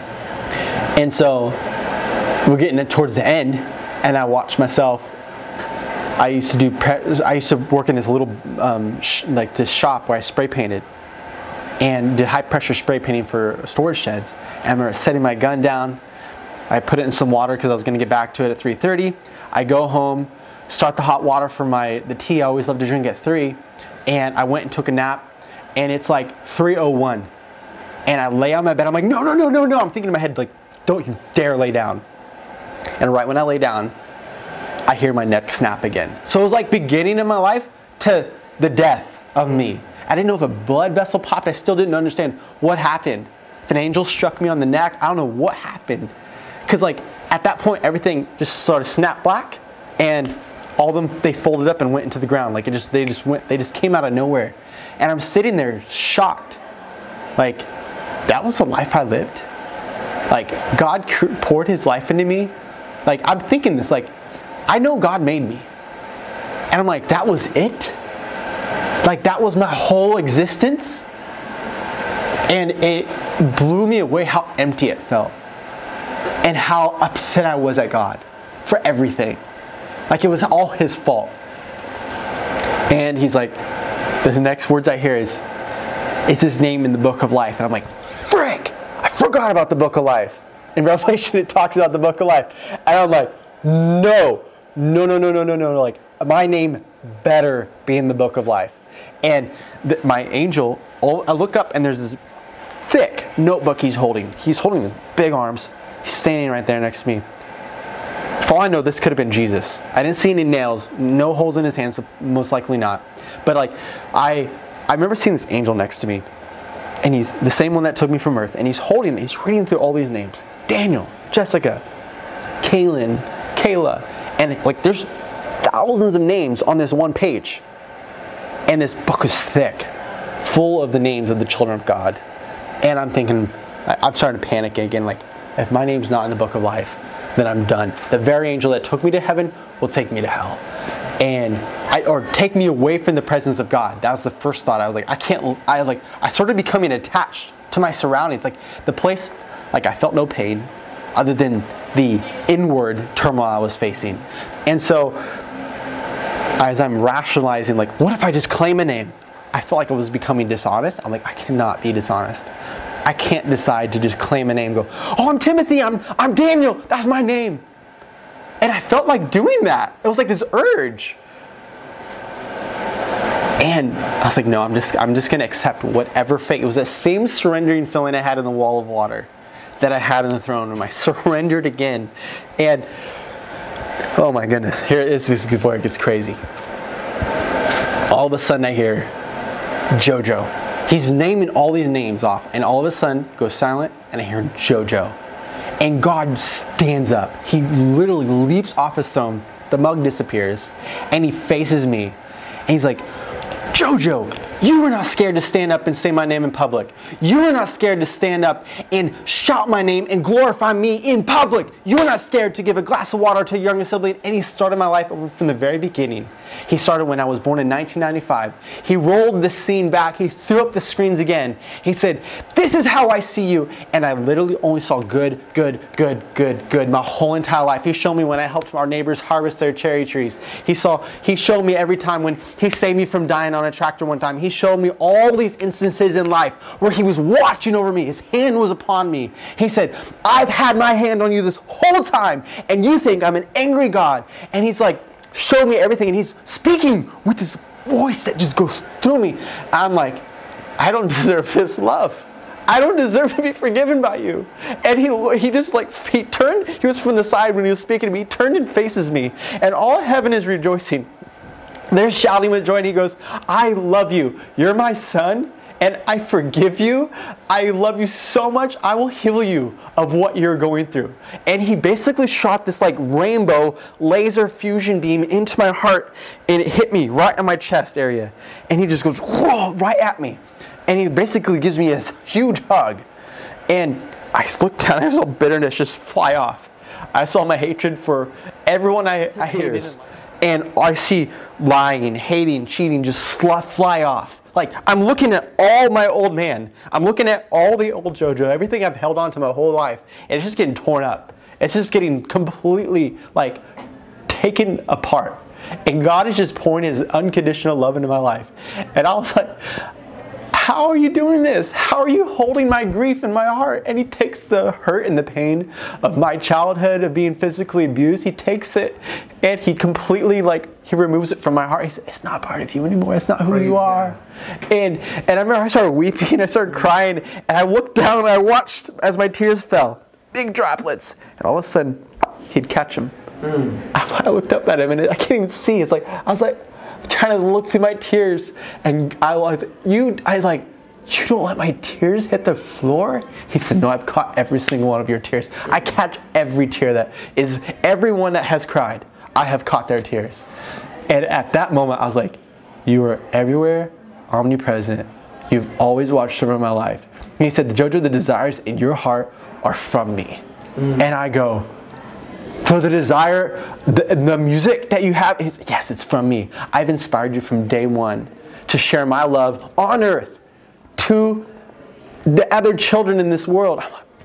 And so we're getting it towards the end, and I watched myself. I used to work in this little like this shop where I spray painted and did high pressure spray painting for storage sheds. And I remember setting my gun down. I put it in some water because I was going to get back to it at 3:30. I go home, start the hot water for the tea I always love to drink at 3, and I went and took a nap. And it's like 3:01, and I lay on my bed. I'm like, no. I'm thinking in my head, like, don't you dare lay down. And right when I lay down, I hear my neck snap again. So it was like beginning of my life to the death of me. I didn't know if a blood vessel popped. I still didn't understand what happened. If an angel struck me on the neck, I don't know what happened. Because like at that point, everything just sort of snapped black, and all of them, they folded up and went into the ground. Like they just came out of nowhere. And I'm sitting there shocked. Like, that was the life I lived? Like, God poured His life into me? Like, I'm thinking this, like, I know God made me. And I'm like, that was it? Like, that was my whole existence? And it blew me away how empty it felt. And how upset I was at God for everything. Like, it was all His fault. And He's like, the next words I hear is His name in the book of life. And I'm like, frick, I forgot about the book of life. In Revelation, it talks about the book of life. And I'm like, no. Like, my name better be in the book of life. And my angel, I look up and there's this thick notebook he's holding. He's holding his big arms. He's standing right there next to me. For all I know, this could have been Jesus. I didn't see any nails, no holes in His hands, so most likely not. But like, I remember seeing this angel next to me, and he's the same one that took me from earth, and he's reading through all these names. Daniel, Jessica, Kaylin, Kayla, and like there's thousands of names on this one page. And this book is thick, full of the names of the children of God. And I'm thinking, I'm starting to panic again, like, if my name's not in the book of life, then I'm done. The very angel that took me to heaven will take me to hell. Or take me away from the presence of God. That was the first thought. I was like, I started becoming attached to my surroundings. Like the place, like I felt no pain other than the inward turmoil I was facing. And so as I'm rationalizing, like, what if I just claim a name? I felt like I was becoming dishonest. I'm like, I cannot be dishonest. I can't decide to just claim a name and go, oh, I'm Timothy, I'm Daniel, that's my name. And I felt like doing that. It was like this urge. And I was like, no, I'm just going to accept whatever fate. It was that same surrendering feeling I had in the wall of water that I had in the throne room. I surrendered again. And, oh my goodness, this is where it gets crazy. All of a sudden I hear, JoJo. He's naming all these names off, and all of a sudden it goes silent, and I hear JoJo. And God stands up. He literally leaps off his throne. The mug disappears, and he faces me. And he's like, JoJo, you were not scared to stand up and say my name in public. You were not scared to stand up and shout my name and glorify me in public. You were not scared to give a glass of water to a young assembly. And he started my life over from the very beginning. He started when I was born in 1995. He rolled the scene back. He threw up the screens again. He said, this is how I see you. And I literally only saw good my whole entire life. He showed me when I helped our neighbors harvest their cherry trees. He showed me every time when he saved me from dying on a tractor one time. He showed me all these instances in life where he was watching over me. His hand was upon me. He said, I've had my hand on you this whole time, and you think I'm an angry God. And he's like, showed me everything, and he's speaking with this voice that just goes through me. I'm like, I don't deserve this love. I don't deserve to be forgiven by you. And he just like, he turned, he was from the side when he was speaking to me, he turned and faces me, and all heaven is rejoicing. They're shouting with joy, and he goes, I love you. You're my son, and I forgive you. I love you so much. I will heal you of what you're going through. And he basically shot this like rainbow laser fusion beam into my heart, and it hit me right on my chest area. And he just goes, whoa, right at me. And he basically gives me a huge hug. And I looked down, and I saw bitterness just fly off. I saw my hatred for everyone I hated. And I see lying, hating, cheating just fly off. Like, I'm looking at all my old man. I'm looking at all the old JoJo, everything I've held on to my whole life. And it's just getting torn up. It's just getting completely, like, taken apart. And God is just pouring his unconditional love into my life. And I was like, how are you doing this? How are you holding my grief in my heart? And he takes the hurt and the pain of my childhood of being physically abused. He takes it and he completely, like, he removes it from my heart. He said, it's not part of you anymore. It's not who you are. And I remember I started weeping. I started crying. And I looked down and I watched as my tears fell. Big droplets. And all of a sudden, he'd catch them. I looked up at him and I can't even see. It's like, I was like, trying to look through my tears, and I was like, you don't let my tears hit the floor? He said, no, I've caught every single one of your tears. I catch every tear that is, everyone that has cried, I have caught their tears. And at that moment, I was like, you are everywhere, omnipresent. You've always watched over my life. And he said, JoJo, the desires in your heart are from me. And I go, so the desire, the music that you have, yes, it's from me. I've inspired you from day one to share my love on earth to the other children in this world.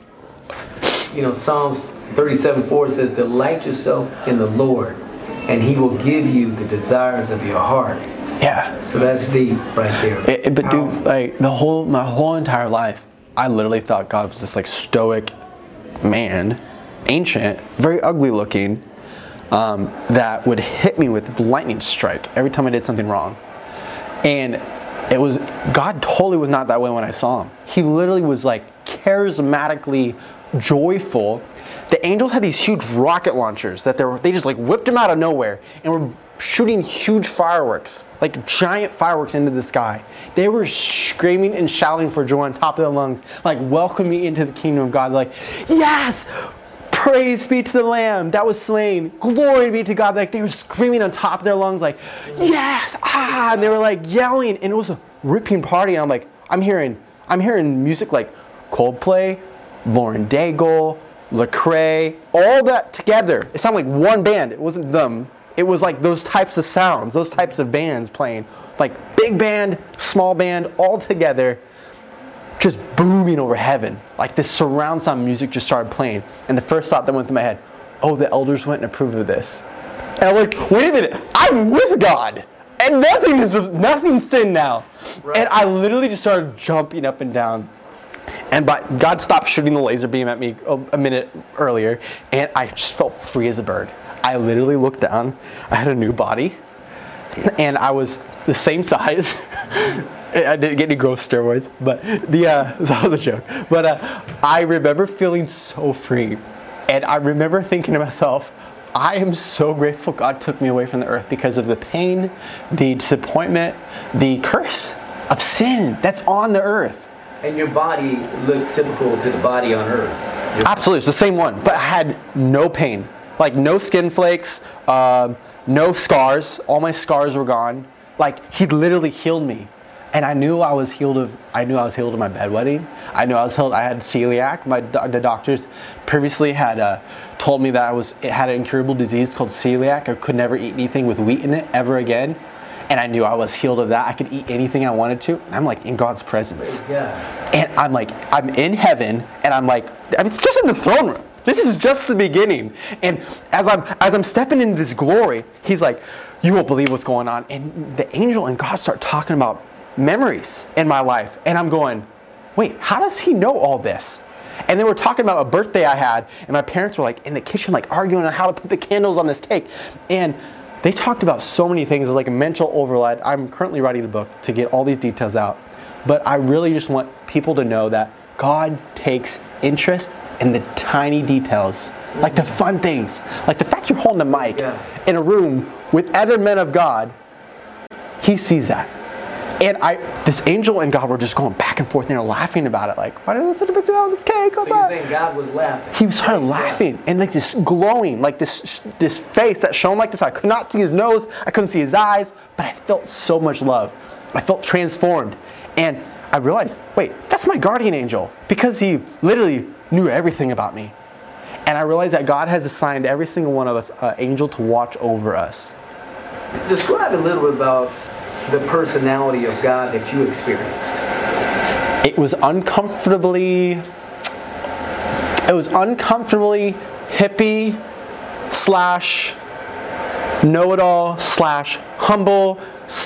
You know, Psalms 37:4 says, delight yourself in the Lord, and he will give you the desires of your heart.
Yeah.
So that's deep right there.
But dude, like my whole entire life, I literally thought God was this like stoic man, ancient, very ugly looking, that would hit me with a lightning strike every time I did something wrong. And God totally was not that way when I saw him. He literally was like charismatically joyful. The angels had these huge rocket launchers that they just like whipped them out of nowhere and were shooting huge fireworks, like giant fireworks into the sky. They were screaming and shouting for joy on top of their lungs, like welcome me into the kingdom of God. Like, yes! Praise be to the Lamb that was slain. Glory be to God. Like they were screaming on top of their lungs like, yes, ah, and they were like yelling, and it was a ripping party. And I'm like, I'm hearing music like Coldplay, Lauren Daigle, Lecrae, all that together. It sounded like one band. It wasn't them. It was like those types of sounds, those types of bands playing, like big band, small band, all together, just booming over heaven. Like this surround sound music just started playing. And the first thought that went through my head, oh, the elders went and approved of this. And I'm like, wait a minute, I'm with God. And nothing's sin now. Right. And I literally just started jumping up and down. And God stopped shooting the laser beam at me a minute earlier. And I just felt free as a bird. I literally looked down. I had a new body. And I was the same size. I didn't get any growth steroids, but that was a joke. But I remember feeling so free. And I remember thinking to myself, I am so grateful God took me away from the earth because of the pain, the disappointment, the curse of sin that's on the earth.
And your body looked typical to the body on earth.
Absolutely, it's the same one, but I had no pain, like no skin flakes, no scars. All my scars were gone. Like he literally healed me, and I knew I was healed of my bedwetting. I knew I was healed. I had celiac. The doctors previously had told me that I had an incurable disease called celiac. I could never eat anything with wheat in it ever again. And I knew I was healed of that. I could eat anything I wanted to. And I'm like in God's presence. And I'm like, I'm in heaven, and I'm like, it's just in the throne room. This is just the beginning. And as I'm stepping into this glory, he's like, you won't believe what's going on. And the angel and God start talking about memories in my life. And I'm going, wait, how does he know all this? And they were talking about a birthday I had, and my parents were like in the kitchen, like arguing on how to put the candles on this cake. And they talked about so many things, like a mental overload. I'm currently writing a book to get all these details out. But I really just want people to know that God takes interest in the tiny details, like the fun things, like the fact you're holding a mic in a room with other men of God. He sees that. And this angel and God were just going back and forth, and they're laughing about it. Like, why is there such a big deal about this cake?
So you're saying God was laughing?
He started laughing, and like this glowing, like this face that shone like this. I could not see his nose, I couldn't see his eyes, but I felt so much love. I felt transformed, and I realized, wait, that's my guardian angel, because he literally knew everything about me. And I realized that God has assigned every single one of us an angel to watch over us.
Describe a little bit about the personality of God that you experienced.
It was uncomfortably hippie / know-it-all / humble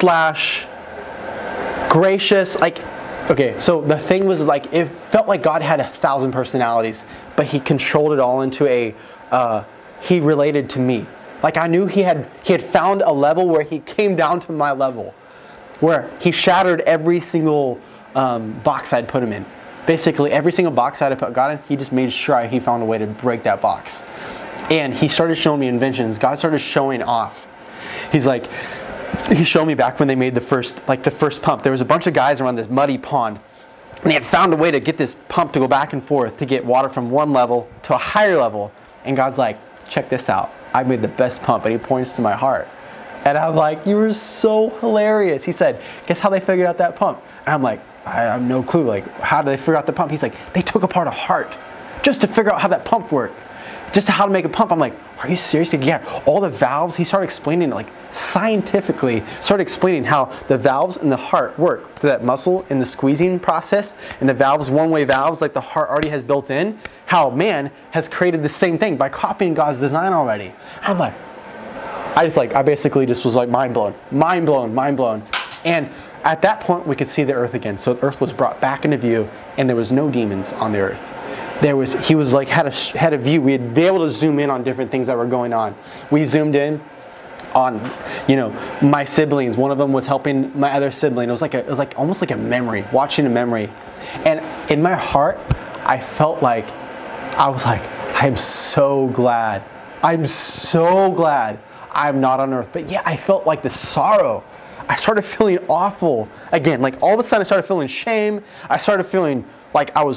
/ gracious. Like, okay, so the thing was like, it felt like God had 1,000 personalities, but he controlled it all into he related to me. Like I knew he had found a level where he came down to my level, where he shattered every single box I'd put him in. Basically, every single box I'd put God in, he just made sure he found a way to break that box. And he started showing me inventions. God started showing off. He showed me back when they made the first pump. There was a bunch of guys around this muddy pond, and they had found a way to get this pump to go back and forth to get water from one level to a higher level. And God's like, check this out. I made the best pump. And he points to my heart. And I'm like, you were so hilarious. He said, guess how they figured out that pump? And I'm like, I have no clue. Like, how did they figure out the pump? He's like, they took apart a heart just to figure out how that pump worked. Just how to make a pump. I'm like, are you serious? Yeah, all the valves. He started explaining, like, scientifically, started explaining how the valves in the heart work through that muscle in the squeezing process, and the valves, one-way valves, like the heart already has built in, how man has created the same thing by copying God's design already. And I'm like, I basically just was like mind blown. And at that point, we could see the earth again. So the earth was brought back into view, and there was no demons on the earth. He was like, had a view. We'd be able to zoom in on different things that were going on. We zoomed in on, my siblings. One of them was helping my other sibling. It was like almost like a memory, watching a memory. And in my heart, I felt like, I was like, I'm so glad I'm not on earth. But yeah, I felt like the sorrow. I started feeling awful again. Like all of a sudden I started feeling shame. I started feeling like I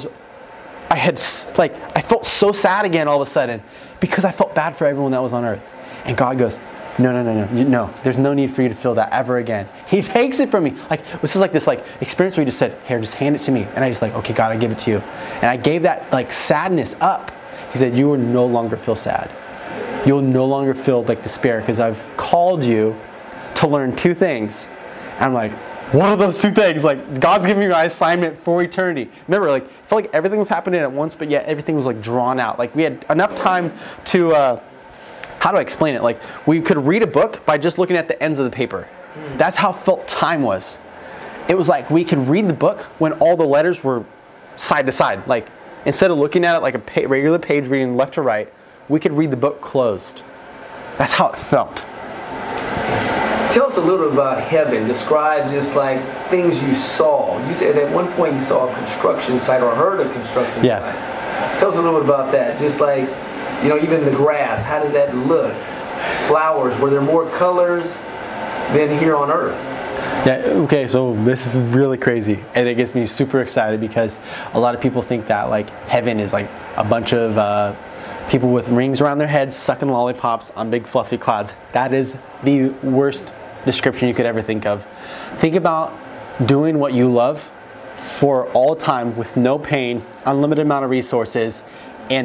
felt so sad again all of a sudden, because I felt bad for everyone that was on earth. And God goes, no, there's no need for you to feel that ever again. He takes it from me. Like, this is like this experience where he just said, here, just hand it to me. And I just okay, God, I give it to you. And I gave that sadness up. He said, you will no longer feel sad. You'll no longer feel despair, because I've called you to learn 2 things. And I'm like, what are those 2 things? God's giving me my assignment for eternity. Remember, I felt like everything was happening at once, but yet everything was drawn out. We had enough time to, how do I explain it? We could read a book by just looking at the ends of the paper. That's how felt time was. It was we could read the book when all the letters were side to side. Instead of looking at it like a regular page reading left to right, we could read the book closed. That's how it felt.
Tell us a little about heaven. Describe just things you saw. You said at one point you saw a construction site or heard a construction site. Tell us a little bit about that. Just even the grass. How did that look? Flowers. Were there more colors than here on earth?
Yeah, okay, so this is really crazy, and it gets me super excited because a lot of people think that like heaven is like a bunch of people with rings around their heads sucking lollipops on big fluffy clouds. That is the worst description you could ever think of. Think about doing what you love for all time with no pain, unlimited amount of resources, and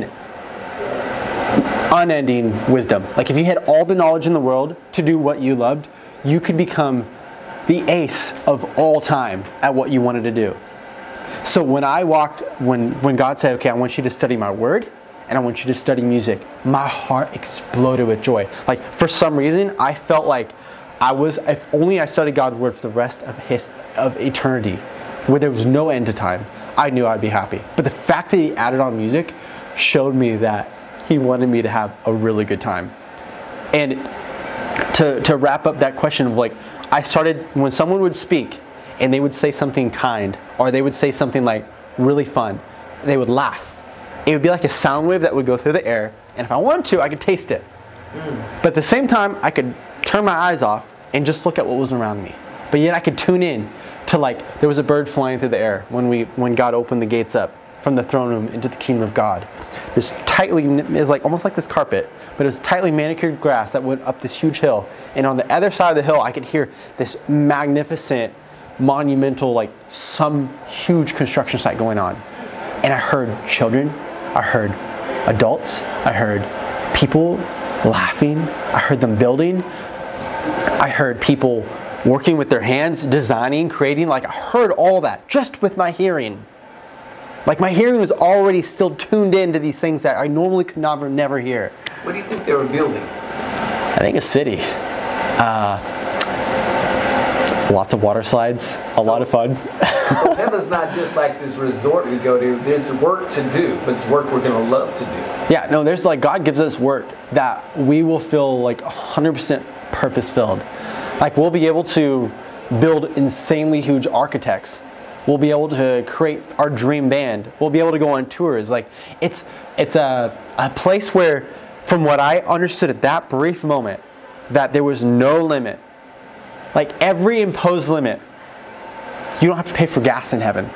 unending wisdom. Like if you had all the knowledge in the world to do what you loved, you could become the ace of all time at what you wanted to do. So when God said, okay, I want you to study my word and I want you to study music, my heart exploded with joy. Like for some reason, I felt like if only I studied God's word for the rest of eternity, where there was no end to time, I knew I'd be happy. But the fact that he added on music showed me that he wanted me to have a really good time. And to wrap up that question of like, I started, when someone would speak and they would say something kind, or they would say something like really fun, they would laugh. It would be like a sound wave that would go through the air, and if I wanted to, I could taste it. But at the same time, I could turn my eyes off and just look at what was around me. But yet I could tune in to like, there was a bird flying through the air when God opened the gates up from the throne room into the kingdom of God. It's like almost like this carpet, but it was tightly manicured grass that went up this huge hill. And on the other side of the hill, I could hear this magnificent, monumental, like some huge construction site going on. And I heard children, I heard adults, I heard people laughing, I heard them building, I heard people working with their hands, designing, creating. Like I heard all that just with my hearing. Like my hearing was already still tuned into these things that I normally could never hear.
What do you think they were building?
I think a city. Lots of water slides, a lot of fun.
So heaven's not just like this resort we go to. There's work to do, but it's work we're going to love to do.
Yeah, no, there's like, God gives us work that we will feel like 100% purpose-filled. Like we'll be able to build insanely huge architects. We'll be able to create our dream band. We'll be able to go on tours. Like it's a place where, from what I understood at that brief moment, that there was no limit. Like every imposed limit, you don't have to pay for gas in heaven.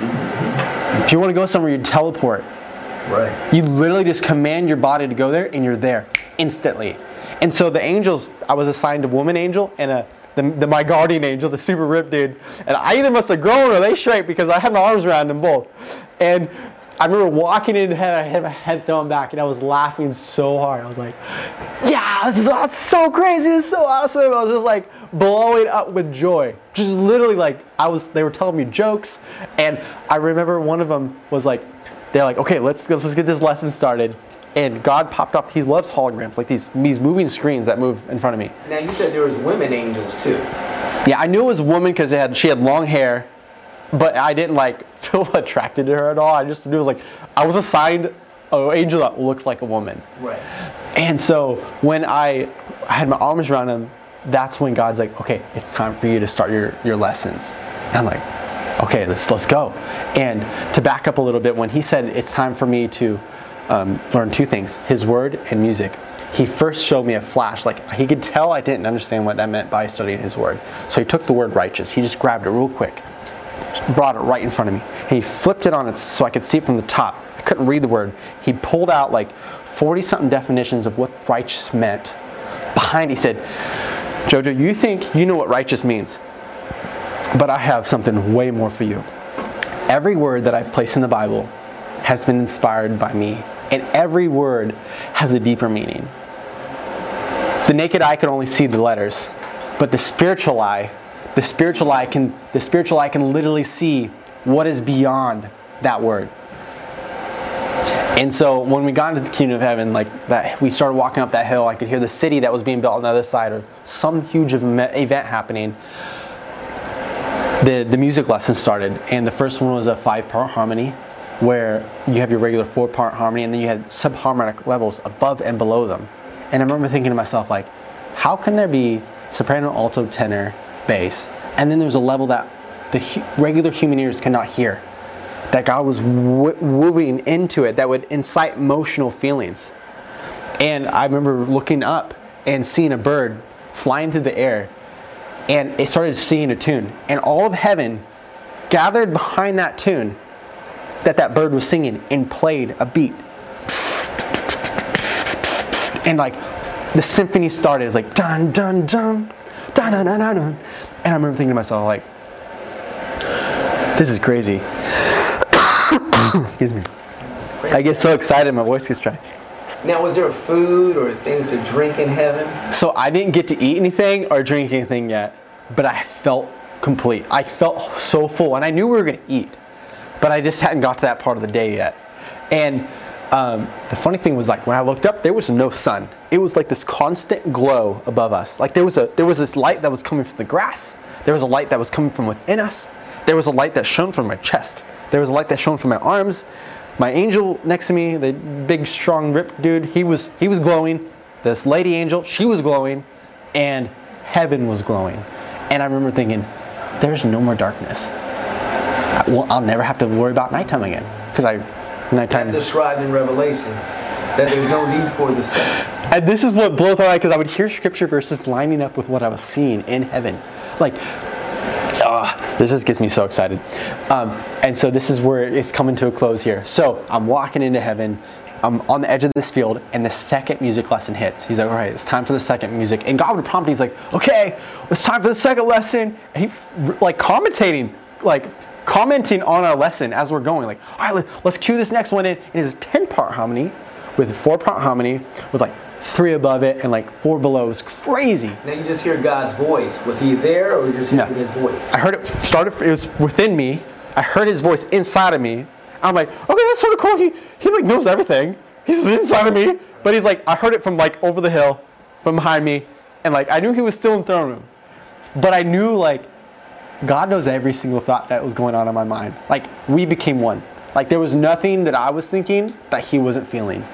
If you want to go somewhere, you teleport.
Right.
You literally just command your body to go there, and you're there instantly. And so the angels, I was assigned a woman angel and my guardian angel, the super ripped dude. And I either must have grown or they shrank because I had my arms around them both. And I remember walking into heaven, I had my head thrown back, and I was laughing so hard. I was like, yeah, this is so crazy, this is so awesome. I was just like blowing up with joy. Just literally like, they were telling me jokes. And I remember one of them was like, they're like, okay, let's get this lesson started. And God popped up. He loves holograms, like these moving screens that move in front of me.
Now you said there was women angels too.
Yeah, I knew it was a woman because she had long hair, but I didn't like feel attracted to her at all. I just knew it was like, I was assigned an angel that looked like a woman.
Right.
And so when I had my arms around him, that's when God's like, okay, it's time for you to start your lessons. And I'm like, okay, let's go. And to back up a little bit, when he said it's time for me to learn two things, his word and music, he first showed me a flash. Like he could tell I didn't understand what that meant by studying his word. So he took the word righteous. He just grabbed it real quick, brought it right in front of me. And he flipped it on it so I could see it from the top. I couldn't read the word. He pulled out like 40-something definitions of what righteous meant. Behind, he said, Jojo, you think you know what righteous means, but I have something way more for you. Every word that I've placed in the Bible has been inspired by me, and every word has a deeper meaning. The naked eye can only see the letters, but the spiritual eye can literally see what is beyond that word. And so when we got into the kingdom of heaven, like that, we started walking up that hill. I could hear the city that was being built on the other side, or some huge event happening. The music lesson started, and the first one was a 5-part harmony, where you have your regular 4-part harmony, and then you had subharmonic levels above and below them. And I remember thinking to myself, like, how can there be soprano, alto, tenor, bass, and then there's a level that the regular human ears cannot hear, that God was woven into it, that would incite emotional feelings. And I remember looking up and seeing a bird flying through the air, and it started singing a tune. And all of heaven gathered behind that tune that bird was singing and played a beat. And like the symphony started. It's like dun dun dun dun dun dun dun. And I remember thinking to myself, like, this is crazy. Excuse me. I get so excited, my voice gets dry.
Now, was there food or things to drink in heaven?
So I didn't get to eat anything or drink anything yet, but I felt complete. I felt so full, and I knew we were going to eat, but I just hadn't got to that part of the day yet. And the funny thing was, like, when I looked up, there was no sun. It was like this constant glow above us. Like there was this light that was coming from the grass. There was a light that was coming from within us. There was a light that shone from my chest. There was a light that shone from my arms. My angel next to me, the big, strong, ripped dude, he was glowing. This lady angel, she was glowing. And heaven was glowing. And I remember thinking, there's no more darkness. Well, I'll never have to worry about nighttime again. Because nighttime...
That's described in Revelations, that there's no need for the sun.
And this is what blew my mind, because I would hear scripture verses lining up with what I was seeing in heaven. Like, this just gets me so excited. And so this is where it's coming to a close here. So I'm walking into heaven. I'm on the edge of this field, and the second music lesson hits. He's like, all right, it's time for the second music. And God would prompt me. He's like, okay, it's time for the second lesson. And he, like, commenting on our lesson as we're going. Like, all right, let's cue this next one in. And it's a 10-part harmony with a 4-part harmony with, like, 3 above it and like 4 below. It was crazy.
Now you just hear God's voice. Was he there, or you just heard his voice?
I heard it it was within me. I heard his voice inside of me. I'm like, okay, that's sort of cool. He like knows everything. He's inside of me. But he's like, I heard it from like over the hill, from behind me. And like, I knew he was still in the throne room. But I knew like, God knows every single thought that was going on in my mind. Like, we became one. Like, there was nothing that I was thinking that he wasn't feeling.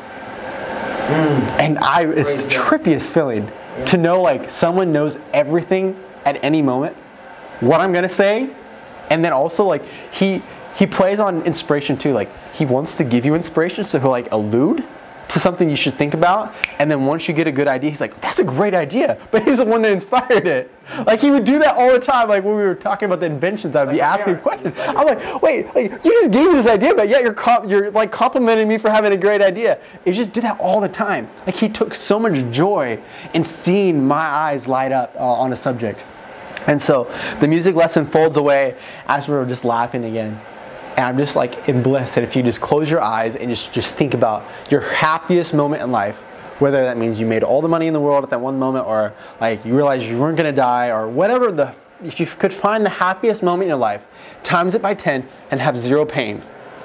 And it's the trippiest feeling to know like someone knows everything at any moment, what I'm gonna say, and then also like he plays on inspiration too. Like he wants to give you inspiration, so he'll like allude to something you should think about, and then once you get a good idea, he's like, that's a great idea, but he's the one that inspired it. Like he would do that all the time. Like when we were talking about the inventions, I'd be asking questions. I'm like, wait, like you just gave me this idea, but yet you're like complimenting me for having a great idea. He just did that all the time. Like he took so much joy in seeing my eyes light up on a subject. And so the music lesson folds away as we were just laughing again. And I'm just like in bliss. And if you just close your eyes and just think about your happiest moment in life, whether that means you made all the money in the world at that one moment, or like you realized you weren't going to die, or whatever if you could find the happiest moment in your life, times it by 10 and have 0 pain.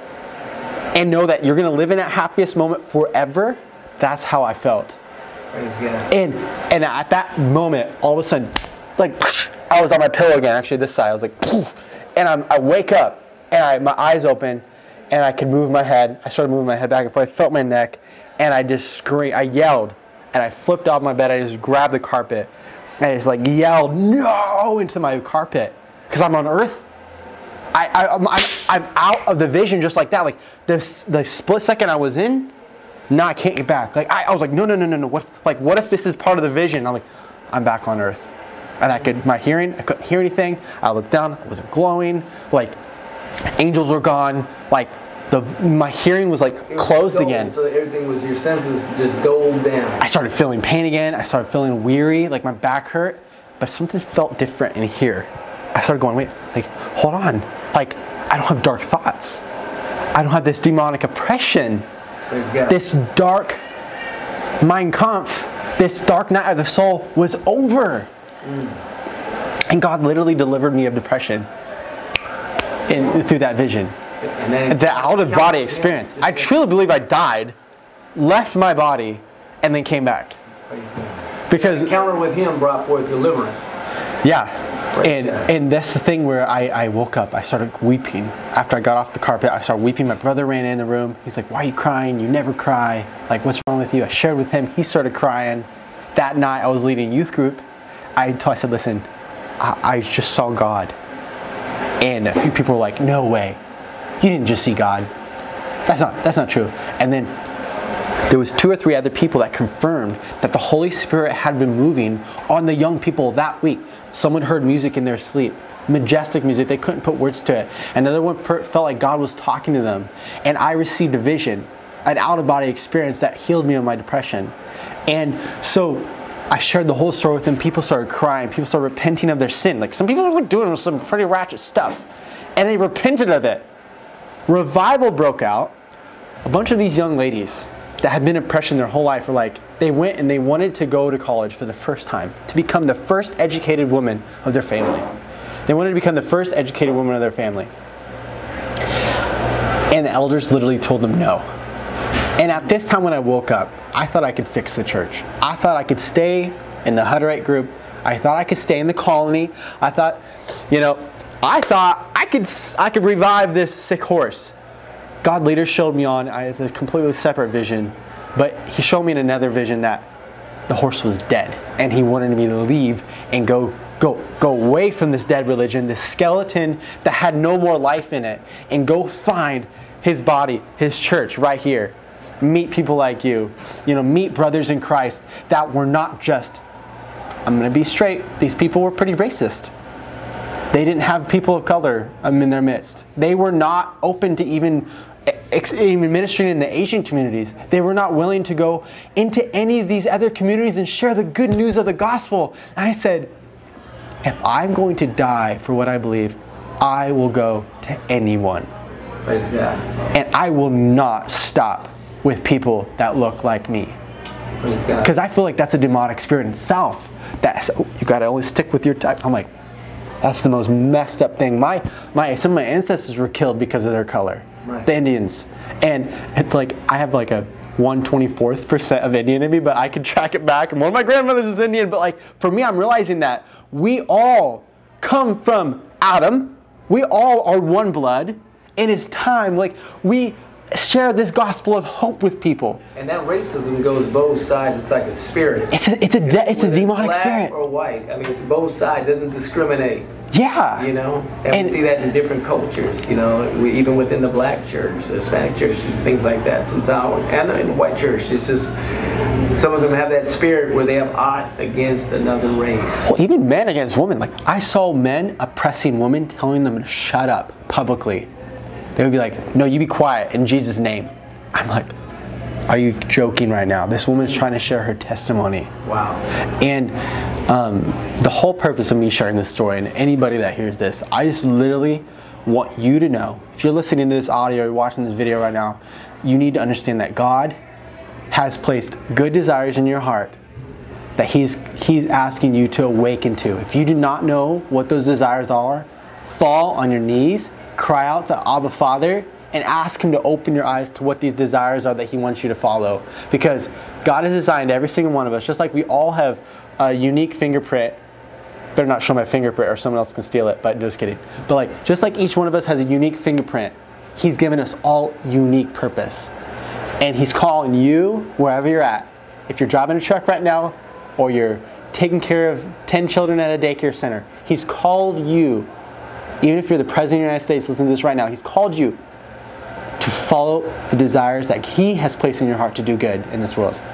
And know that you're going to live in that happiest moment forever. That's how I felt.
Praise God.
And at that moment, all of a sudden, like I was on my pillow again. Actually, this side, I was like, poof, and I wake up. And my eyes open, and I could move my head. I started moving my head back and forth. I felt my neck, and I just screamed. I yelled, and I flipped off my bed. I just grabbed the carpet, and I just like yelled, no, into my carpet, because I'm on earth. I'm out of the vision just like that. Like the split second I was in, now I can't get back. Like I was like, no. What if this is part of the vision? I'm like, I'm back on earth, and I couldn't hear anything. I looked down, I wasn't glowing. Like, angels were gone. Like my hearing was like closed again.
So everything was, your senses just dulled down.
I started feeling pain again. I started feeling weary, like my back hurt, but something felt different in here. I started going, wait, like hold on, like I don't have dark thoughts. I don't have this demonic oppression.
Praise God.
This dark Mein Kampf, this dark night of the soul was over. And God literally delivered me of depression through that vision.
And then
the out-of-body experience. I truly believe I died, left my body, and then came back.
Praise God.
Because
the encounter with him brought forth deliverance.
Yeah. And that's the thing where I woke up. I started weeping. After I got off the carpet, I started weeping. My brother ran in the room. He's like, why are you crying? You never cry. Like, what's wrong with you? I shared with him. He started crying. That night, I was leading a youth group. I said, listen, I just saw God. And a few people were like, no way. You didn't just see God. That's not true. And then there was 2 or 3 other people that confirmed that the Holy Spirit had been moving on the young people that week. Someone heard music in their sleep, majestic music, they couldn't put words to it. Another one felt like God was talking to them, and I received a vision, an out-of-body experience that healed me of my depression. And so I shared the whole story with them. People started crying, people started repenting of their sin. Like, some people were doing some pretty ratchet stuff, and they repented of it. Revival broke out. A bunch of these young ladies that had been in depression their whole life were like, they went and they wanted to go to college for the first time, to become the first educated woman of their family. They wanted to become the first educated woman of their family. And the elders literally told them no. And at this time when I woke up, I thought I could fix the church. I thought I could stay in the Hutterite group. I thought I could stay in the colony. I thought, I thought I could revive this sick horse. God later showed me it's a completely separate vision, but he showed me in another vision that the horse was dead, and he wanted me to leave and go away from this dead religion, this skeleton that had no more life in it, and go find his body, his church right here. Meet people like you, meet brothers in Christ that were not just, I'm going to be straight, these people were pretty racist. They didn't have people of color in their midst. They were not open to even ministering in the Asian communities. They were not willing to go into any of these other communities and share the good news of the gospel. And I said, if I'm going to die for what I believe, I will go to anyone.
Praise God.
And I will not stop with people that look like me.
Praise God.
Because I feel like that's a demonic spirit in itself. You got to only stick with your type. I'm like, that's the most messed up thing. Some of my ancestors were killed because of their color. Right. The Indians. And it's like, I have like a 1/24% of Indian in me, but I could track it back. And one of my grandmothers is Indian. But like, for me, I'm realizing that we all come from Adam. We all are one blood. And it's time, like, we share this gospel of hope with people.
And that racism goes both sides. It's like a spirit.
It's a demonic
black
spirit.
Or white. I mean, it's both sides. It doesn't discriminate.
Yeah.
And we see that in different cultures. Even within the black church, the Hispanic church, things like that. Sometimes, and in the white church, it's just some of them have that spirit where they have aught against another race.
Well, even men against women. Like, I saw men oppressing women, telling them to shut up publicly. They would be like, no, you be quiet in Jesus' name. I'm like, are you joking right now? This woman's trying to share her testimony.
Wow.
And the whole purpose of me sharing this story, and anybody that hears this, I just literally want you to know, if you're listening to this audio or watching this video right now, you need to understand that God has placed good desires in your heart that He's asking you to awaken to. If you do not know what those desires are, fall on your knees, cry out to Abba Father, and ask Him to open your eyes to what these desires are that He wants you to follow. Because God has designed every single one of us, just like we all have a unique fingerprint. Better not show my fingerprint or someone else can steal it, but just kidding. But like, just like each one of us has a unique fingerprint, He's given us all unique purpose. And He's calling you, wherever you're at, if you're driving a truck right now, or you're taking care of 10 children at a daycare center, He's called you. Even if you're the President of the United States, listen to this right now, He's called you to follow the desires that He has placed in your heart to do good in this world.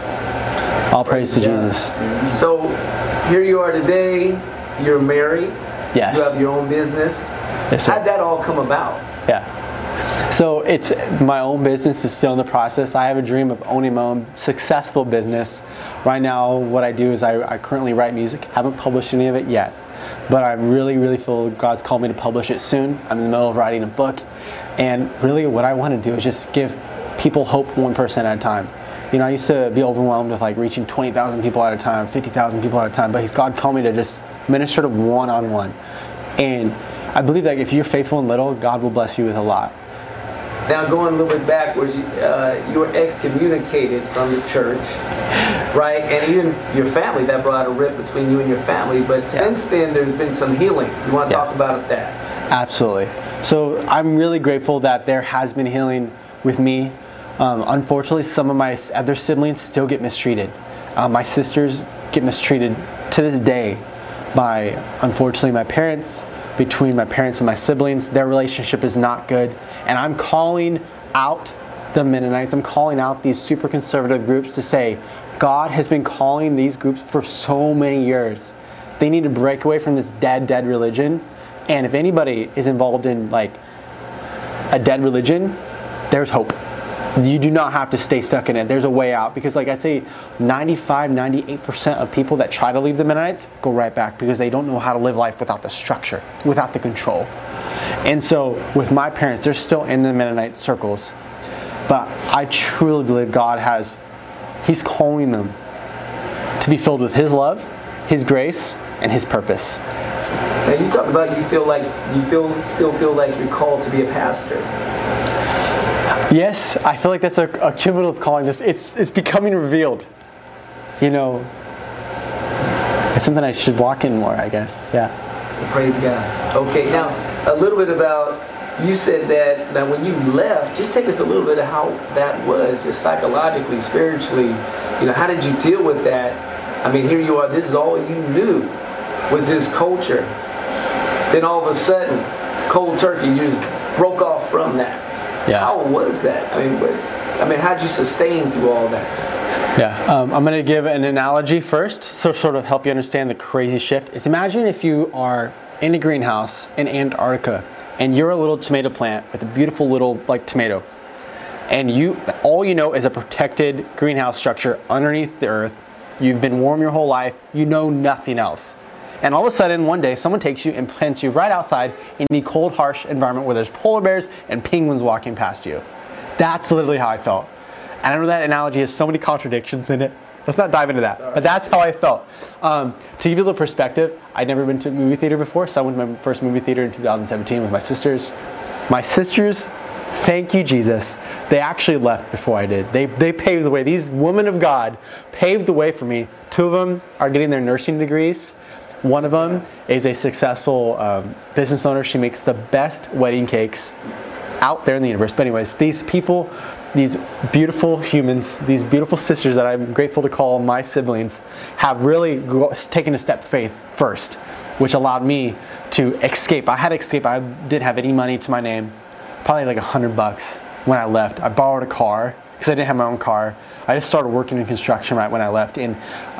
All praise to Jesus.
So, here you are today, you're married,
Yes.
you have your own business.
Yes, sir.
How'd that all come about?
Yeah. So it's my own business is still in the process. I have a dream of owning my own successful business. Right now, what I do is I currently write music. Haven't published any of it yet. But I really, really feel God's called me to publish it soon. I'm in the middle of writing a book. And really what I want to do is just give people hope one person at a time. I used to be overwhelmed with like reaching 20,000 people at a time, 50,000 people at a time. But God called me to just minister to one-on-one. And I believe that if you're faithful in little, God will bless you with a lot.
Now, going a little bit backwards, you were excommunicated from the church, right? And even your family, that brought a rift between you and your family. But since then, there's been some healing. You want to talk about that?
Absolutely. So I'm really grateful that there has been healing with me. Unfortunately, some of my other siblings still get mistreated. My sisters get mistreated to this day by, unfortunately, my parents. Between my parents and my siblings, their relationship is not good. And I'm calling out the Mennonites. I'm calling out these super conservative groups to say, God has been calling these groups for so many years. They need to break away from this dead religion. And if anybody is involved in like a dead religion, there's hope. You do not have to stay stuck in it. There's a way out. Because like I say, 98% of people that try to leave the Mennonites go right back because they don't know how to live life without the structure, without the control. And so with my parents, they're still in the Mennonite circles. But I truly believe God He's calling them to be filled with His love, His grace, and His purpose.
Now you talked about you still feel like you're called to be a pastor.
Yes, I feel like that's a cumulative calling. It's becoming revealed. You know, it's something I should walk in more, I guess. Yeah.
Praise God. Okay, now a little bit about, you said that when you left, just take us a little bit of how that was, just psychologically, spiritually. You know, how did you deal with that? I mean, here you are, this is all you knew was this culture. Then all of a sudden, cold turkey, you just broke off from that. Yeah. How was that? I mean, how'd you sustain through all that?
Yeah, I'm going to give an analogy first, so sort of help you understand the crazy shift. Is imagine if you are in a greenhouse in Antarctica, and you're a little tomato plant with a beautiful little like tomato, and all you know is a protected greenhouse structure underneath the earth. You've been warm your whole life. You know nothing else. And all of a sudden, one day, someone takes you and plants you right outside in the cold, harsh environment where there's polar bears and penguins walking past you. That's literally how I felt. And I know that analogy has so many contradictions in it. Let's not dive into that. But that's how I felt. To give you a little perspective, I'd never been to a movie theater before, so I went to my first movie theater in 2017 with my sisters. My sisters, thank you, Jesus, they actually left before I did. They paved the way. These women of God paved the way for me. 2 of them are getting their nursing degrees. One of them is a successful business owner. She makes the best wedding cakes out there in the universe. But anyways, these people, these beautiful humans, these beautiful sisters that I'm grateful to call my siblings, have really taken a step of faith first, which allowed me to escape. I had to escape. I didn't have any money to my name, probably like $100 when I left. I borrowed a car because I didn't have my own car. I just started working in construction right when I left. And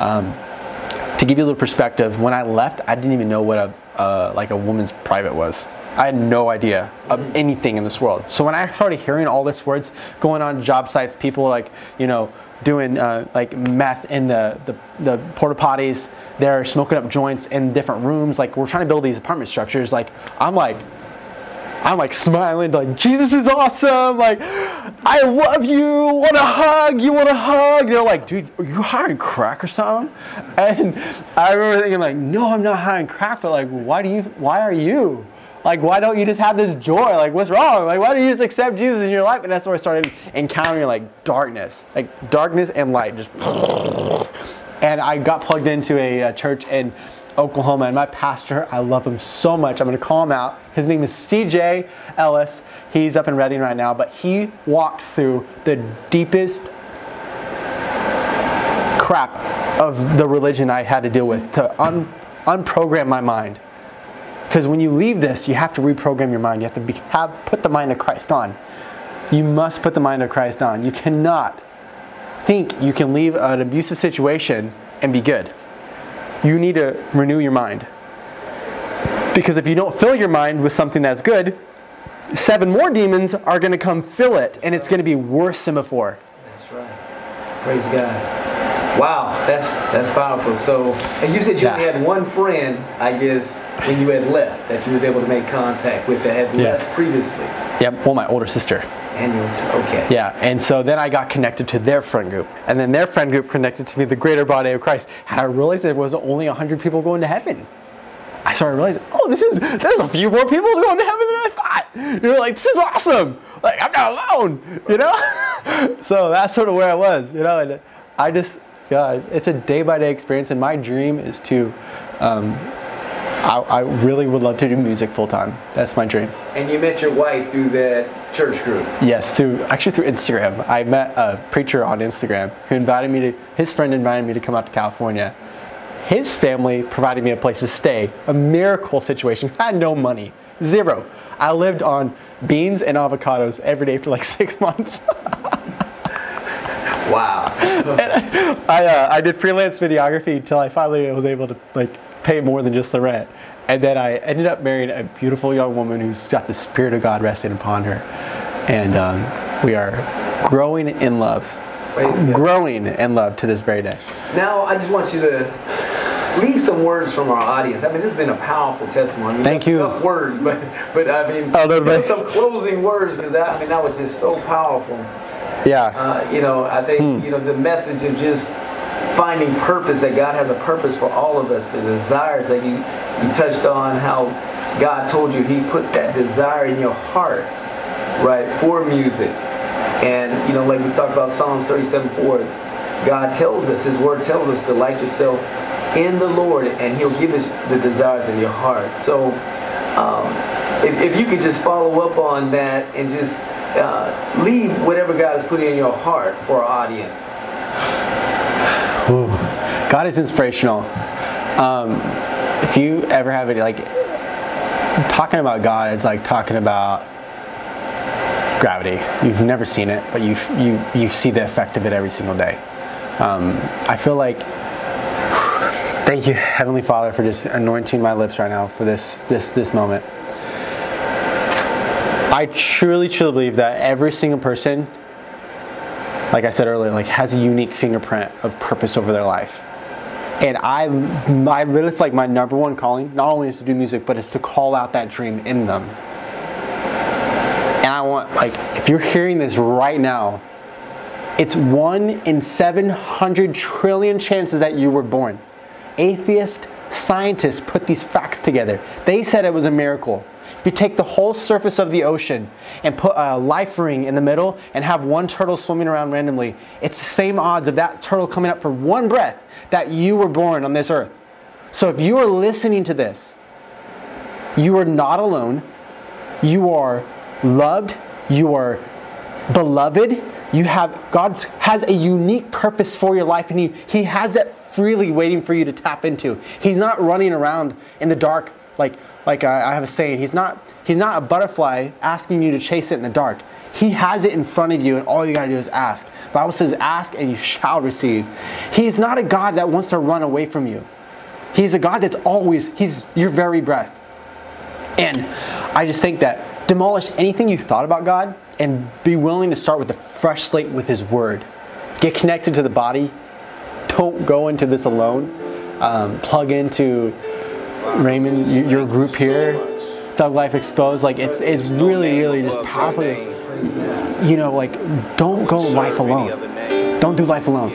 to give you a little perspective, when I left, I didn't even know what a woman's private was. I had no idea of anything in this world. So when I started hearing all these words going on job sites, people like, you know, doing like meth in the porta potties, they're smoking up joints in different rooms. Like, we're trying to build these apartment structures. Like, I'm like smiling, like, Jesus is awesome. Like, I love you. Want a hug? You want a hug? They're like, dude, are you high on crack or something? And I remember thinking, like, no, I'm not high on crack. But like, why are you? Like, why don't you just have this joy? Like, what's wrong? Like, why don't you just accept Jesus in your life? And that's where I started encountering like darkness and light. Just, and I got plugged into a church in Oklahoma, and my pastor, I love him so much. I'm going to call him out. His name is CJ Ellis. He's up in Redding right now, but he walked through the deepest crap of the religion I had to deal with to unprogram my mind. Because when you leave this, you have to reprogram your mind. You have to put the mind of Christ on. You must put the mind of Christ on. You cannot think you can leave an abusive situation and be good. You need to renew your mind. Because if you don't fill your mind with something that's good, 7 more demons are going to come fill it, and it's going to be worse than before.
That's right. Praise God. Wow, that's powerful. So, and you said you only had one friend, I guess, when you had left, that you was able to make contact with that had left previously.
Yep, well, my older sister.
Okay.
Yeah, and so then I got connected to their friend group, and then their friend group connected to me, the greater body of Christ, and I realized there was only 100 people going to heaven. I started realizing, oh, there's a few more people going to heaven than I thought. You know, like, this is awesome. Like, I'm not alone, you know? So that's sort of where I was, you know, and I just, God, it's a day-by-day experience, and my dream is to, I really would love to do music full-time. That's my dream.
And you met your wife through that church group?
Yes, actually through Instagram. I met a preacher on Instagram who his friend invited me to come out to California. His family provided me a place to stay. A miracle situation. I had no money. 0. I lived on beans and avocados every day for like 6 months.
Wow.
I did freelance videography until I finally was able to pay more than just the rent. And then I ended up marrying a beautiful young woman who's got the Spirit of God resting upon her. And we are growing in love. Growing in love to this very day.
Now, I just want you to leave some words from our audience. I mean, this has been a powerful testimony.
Thank you.
Enough words, but I mean, some closing words, because that was just so powerful.
Yeah.
I think, the message of just finding purpose, that God has a purpose for all of us, the desires that you touched on, how God told you He put that desire in your heart, right, for music. And, like we talked about Psalms 37:4, God tells us, His Word tells us, delight yourself in the Lord and He'll give us the desires of your heart. So if you could just follow up on that and just leave whatever God has put in your heart for our audience.
Ooh, God is inspirational. If you ever have it, talking about God, it's like talking about gravity. You've never seen it, but you see the effect of it every single day. I feel like, thank you, Heavenly Father, for just anointing my lips right now for this moment. I truly believe that every single person, like I said earlier, has a unique fingerprint of purpose over their life. And I literally feel like my number one calling, not only is to do music, but is to call out that dream in them. And I want, if you're hearing this right now, it's 1 in 700 trillion chances that you were born. Atheist scientists put these facts together. They said it was a miracle. If you take the whole surface of the ocean and put a life ring in the middle and have one turtle swimming around randomly, it's the same odds of that turtle coming up for one breath that you were born on this earth. So if you are listening to this, you are not alone. You are loved. You are beloved. God has a unique purpose for your life, and He has that freely waiting for you to tap into. He's not running around in the dark like I have a saying. He's not a butterfly asking you to chase it in the dark. He has it in front of you, and all you gotta do is ask. The Bible says, ask and you shall receive. He's not a God that wants to run away from you. He's a God that's always, He's your very breath. And I just think that demolish anything you thought about God and be willing to start with a fresh slate with His Word. Get connected to the body. Don't go into this alone. Plug into Raymond, your group here, Thug Life Exposed. It's really just powerful. Don't go life alone. Don't do life alone.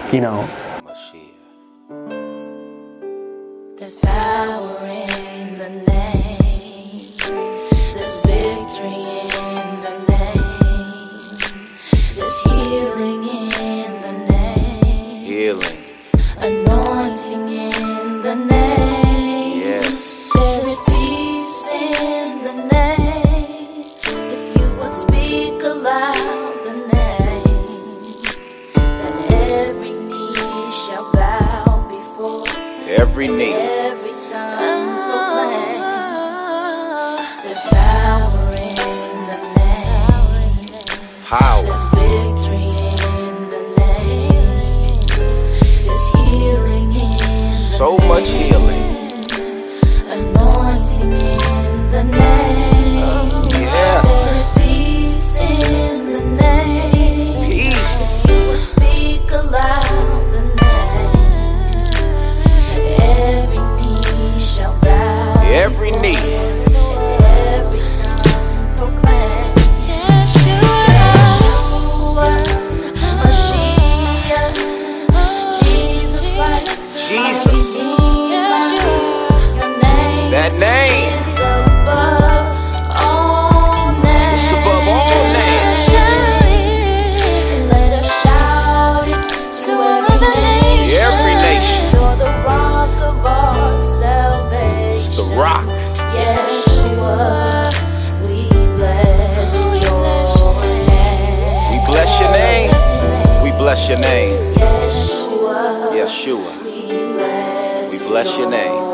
There's power in the name. There's victory in the name. There's healing in the name.
Healing.
Anointing in the name.
Yes.
There is peace in the name. If you would speak aloud the name, that every knee shall bow before.
Every knee.
Every tongue proclaim. There's power in the name.
Power.
There's victory in the name. There's healing in the
So
name.
much healing.
Anointing in the name.
Yes.
There's peace in the name.
Peace.
If you would speak aloud the name, every knee shall bow.
Every knee.
Every tongue proclaim. Yeshua, Mashiach, Jesus Christ.
Jesus.
Your name
That name.
is above all names.
It's above all names.
And let us shout it to every nation.
Every nation.
You're the rock of our salvation.
It's the rock.
Yeshua, we bless your name.
We bless your name. We bless your name.
Yeshua,
Yeshua.
we bless
We bless your name.